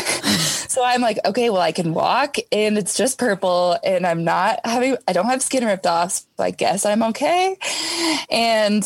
So I'm like, okay, well, I can walk and it's just purple and I'm not having, I don't have skin ripped off. So I guess I'm okay. And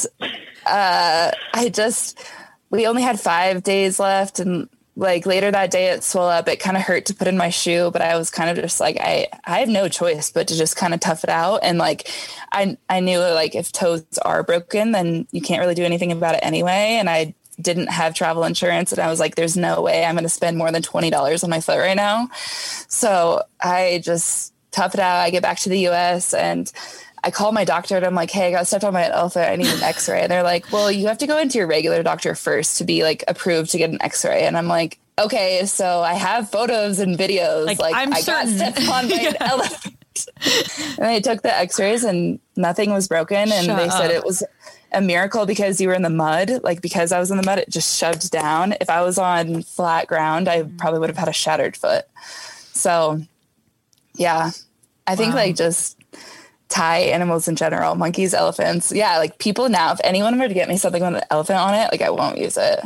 uh, I just, we only had five days left. And like later that day it swelled up. It kind of hurt to put in my shoe, but I was kind of just like, I, I have no choice but to just kind of tough it out. And like, I, I knew like if toes are broken, then you can't really do anything about it anyway. And I didn't have travel insurance. And I was like, there's no way I'm going to spend more than twenty dollars on my foot right now. So I just tough it out. I get back to the U S and I call my doctor and I'm like, hey, I got stepped on by an elephant. I need an x-ray. And they're like, well, you have to go into your regular doctor first to be like approved to get an x-ray. And I'm like, okay, so I have photos and videos. Like, Like, I'm I certain. got stepped on by Yeah. an elephant. And I took the x-rays and nothing was broken. And Shut they said up. it was a miracle because you were in the mud. Like, because I was in the mud, it just shoved down. If I was on flat ground, I probably would have had a shattered foot. So yeah, I think Wow. like just Thai animals in general, monkeys, elephants. Yeah. Like people now, if anyone were to get me something with an elephant on it, like I won't use it.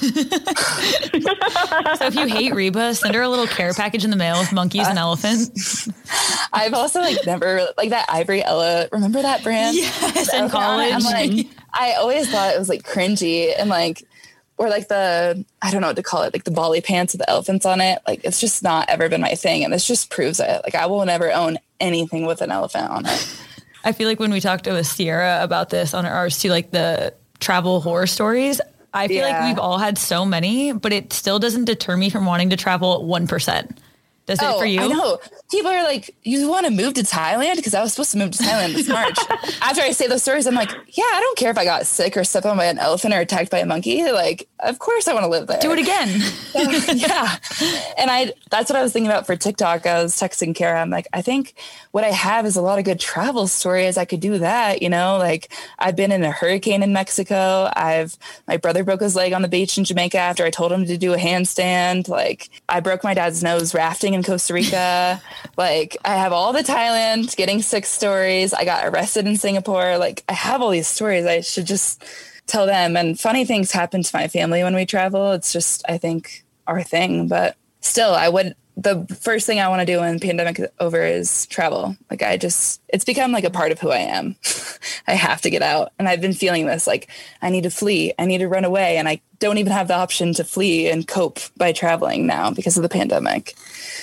So if you hate Reba, send her a little care package in the mail with monkeys and elephants. I've also like never like that Ivory Ella. Remember that brand? Yes, in Elephant on it? I'm college. like, I always thought it was like cringy and like, or like the, I don't know what to call it, like the Bali pants with the elephants on it. Like it's just not ever been my thing. And this just proves it. Like I will never own anything with an elephant on it. I feel like when we talked to Sierra about this on ours too, like the travel horror stories, I feel Yeah. like we've all had so many, but it still doesn't deter me from wanting to travel one percent. Does it for you? I know. People are like, you want to move to Thailand? Because I was supposed to move to Thailand this March. After I say those stories, I'm like, yeah, I don't care if I got sick or stepped on by an elephant or attacked by a monkey. Like, of course I want to live there. Do it again. Yeah. And I, that's what I was thinking about for TikTok. I was texting Kara. I'm like, I think what I have is a lot of good travel stories. I could do that. You know, like I've been in a hurricane in Mexico. I've, my brother broke his leg on the beach in Jamaica after I told him to do a handstand. Like I broke my dad's nose rafting in Costa Rica. Like I have all the Thailand getting sick stories. I got arrested in Singapore. Like I have all these stories. I should just tell them. And funny things happen to my family when we travel. It's just, I think, our thing. But still, I would, the first thing I want to do when the pandemic is over is travel. Like I just, it's become like a part of who I am. I have to get out. And I've been feeling this, like I need to flee. I need to run away. And I don't even have the option to flee and cope by traveling now because of the pandemic.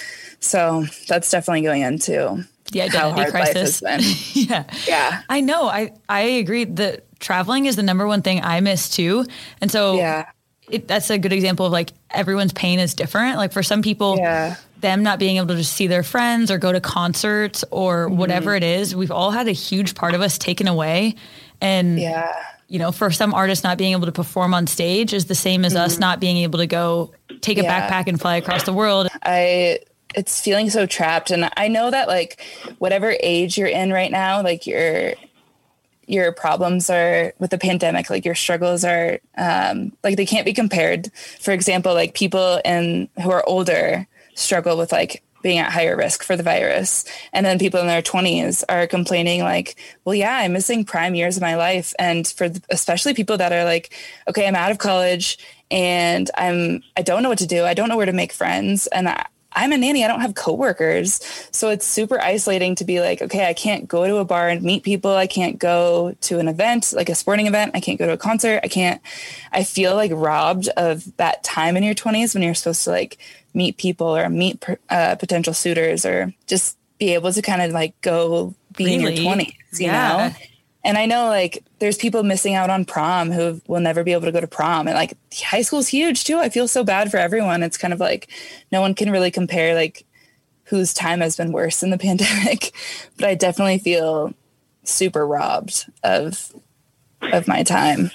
So that's definitely going into The how identity hard crisis. life has been. Yeah. Yeah. I know. I, I agree that traveling is the number one thing I miss too. And so Yeah. it, that's a good example of like everyone's pain is different. Like for some people, Yeah. them not being able to just see their friends or go to concerts or Mm-hmm. whatever it is, we've all had a huge part of us taken away. And, Yeah. you know, for some artists not being able to perform on stage is the same as us not being able to go take a Mm-hmm. Yeah. backpack and fly across the world. I it's feeling so trapped, and I know that like whatever age you're in right now, like your your problems are with the pandemic, like your struggles are um like they can't be compared. For example, like people in who are older struggle with like being at higher risk for the virus, and then people in their twenties are complaining like, well, yeah, I'm missing prime years of my life. And for the, especially people that are like, okay, I'm out of college and I'm I don't know what to do, I don't know where to make friends, and I I'm a nanny. I don't have coworkers. So it's super isolating to be like, okay, I can't go to a bar and meet people. I can't go to an event, like a sporting event. I can't go to a concert. I can't, I feel like robbed of that time in your twenties when you're supposed to like meet people or meet uh, potential suitors or just be able to kind of like go be in your Really? twenties, you Yeah. know? And I know like there's people missing out on prom who will never be able to go to prom. And like high school's huge too. I feel so bad for everyone. It's kind of like no one can really compare like whose time has been worse in the pandemic. But I definitely feel super robbed of of my time.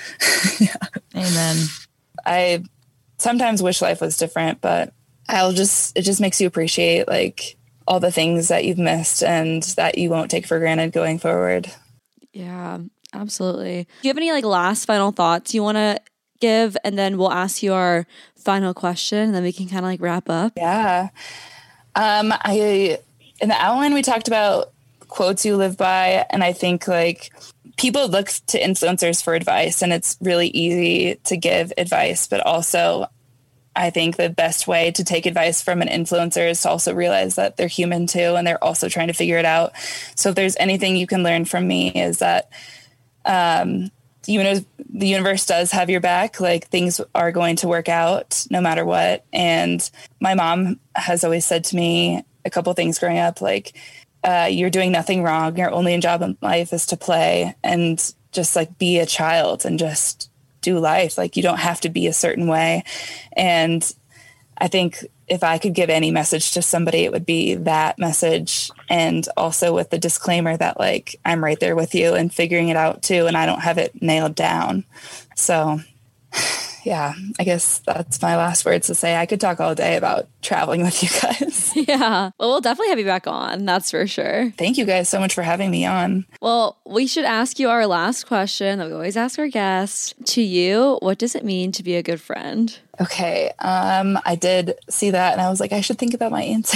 Amen. I sometimes wish life was different, but I'll just it just makes you appreciate like all the things that you've missed and that you won't take for granted going forward. Yeah, absolutely. Do you have any like last final thoughts you want to give? And then we'll ask you our final question and then we can kind of like wrap up. Yeah. Um, I, in the outline, we talked about quotes you live by. And I think like people look to influencers for advice, and it's really easy to give advice, but also I think the best way to take advice from an influencer is to also realize that they're human too, and they're also trying to figure it out. So if there's anything you can learn from me is that, um, you know, the universe does have your back. Like things are going to work out no matter what. And my mom has always said to me a couple things growing up, like, uh, you're doing nothing wrong. Your only job in life is to play and just like be a child and just do life. Like you don't have to be a certain way. And I think if I could give any message to somebody, it would be that message. And also with the disclaimer that like, I'm right there with you and figuring it out too. And I don't have it nailed down. So yeah, I guess that's my last words to say. I could talk all day about traveling with you guys. Yeah. Well, we'll definitely have you back on. That's for sure. Thank you guys so much for having me on. Well, we should ask you our last question that we always ask our guests. To you, what does it mean to be a good friend? Okay. Um, I did see that and I was like, I should think about my answer.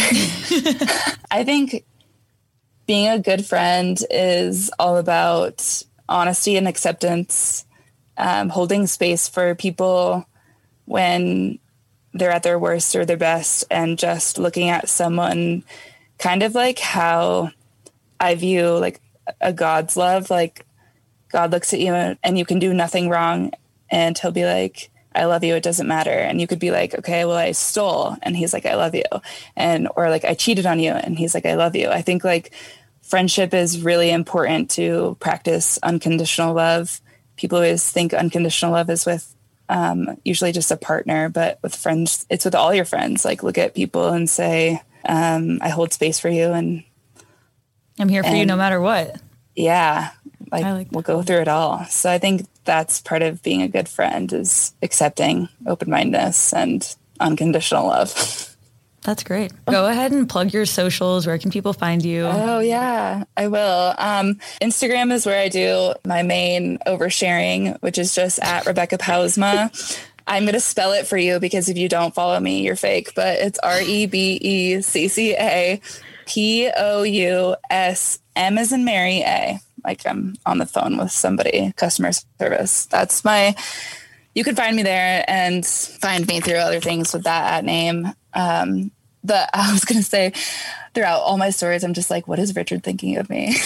I think being a good friend is all about honesty and acceptance. Um, holding space for people when they're at their worst or their best, and just looking at someone kind of like how I view like a God's love. Like God looks at you and you can do nothing wrong and he'll be like, I love you. It doesn't matter. And you could be like, okay, well, I stole. And he's like, I love you. And, or like, I cheated on you. And he's like, I love you. I think like friendship is really important to practice unconditional love. People always think unconditional love is with um, usually just a partner, but with friends, it's with all your friends. Like look at people and say, um, I hold space for you. And I'm here for and, you no matter what. Yeah. Like, like we'll go through it all. So I think that's part of being a good friend is accepting, open-mindedness, and unconditional love. That's great. Go ahead and plug your socials. Where can people find you? Oh, yeah, I will. Um, Instagram is where I do my main oversharing, which is just at Rebecca Pousma. I'm going to spell it for you because if you don't follow me, you're fake. But it's R E B E C C A P O U S M as in Mary A. Like I'm on the phone with somebody, customer service. That's my, you can find me there and find me through other things with that at name. Um, but I was going to say throughout all my stories, I'm just like, what is Richard thinking of me?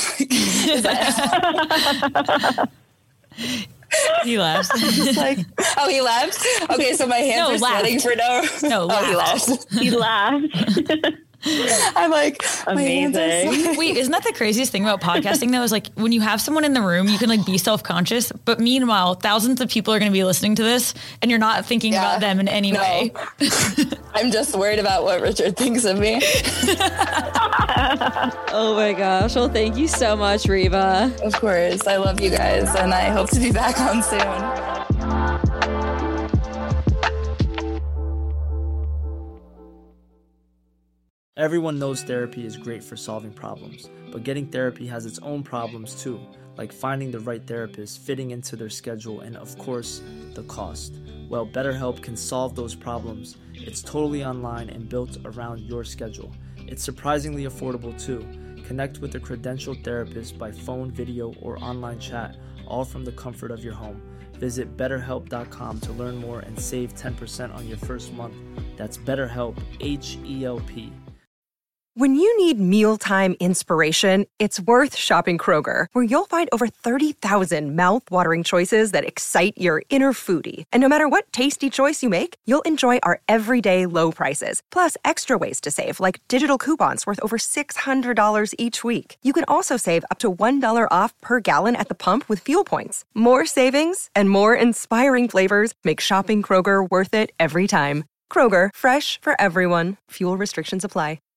He laughed. Like, oh, he laughed? Okay, so my hands No, are sweating for no. No, oh, he laughed. laughed. He laughed. I'm like, my hands are Amazing. sweating. Wait, isn't that the craziest thing about podcasting though? Is like when you have someone in the room, you can like be self-conscious, but meanwhile, thousands of people are going to be listening to this and you're not thinking Yeah. about them in any No. way. I'm just worried about what Richard thinks of me. Oh my gosh. Well, thank you so much, Reba. Of course. I love you guys, and I hope to be back on soon. Everyone knows therapy is great for solving problems, but getting therapy has its own problems too, like finding the right therapist, fitting into their schedule, and of course, the cost. Well, BetterHelp can solve those problems. It's totally online and built around your schedule. It's surprisingly affordable too. Connect with a credentialed therapist by phone, video, or online chat, all from the comfort of your home. Visit better help dot com to learn more and save ten percent on your first month. That's BetterHelp, H E L P. When you need mealtime inspiration, it's worth shopping Kroger, where you'll find over thirty thousand mouth-watering choices that excite your inner foodie. And no matter what tasty choice you make, you'll enjoy our everyday low prices, plus extra ways to save, like digital coupons worth over six hundred dollars each week. You can also save up to one dollar off per gallon at the pump with fuel points. More savings and more inspiring flavors make shopping Kroger worth it every time. Kroger, fresh for everyone. Fuel restrictions apply.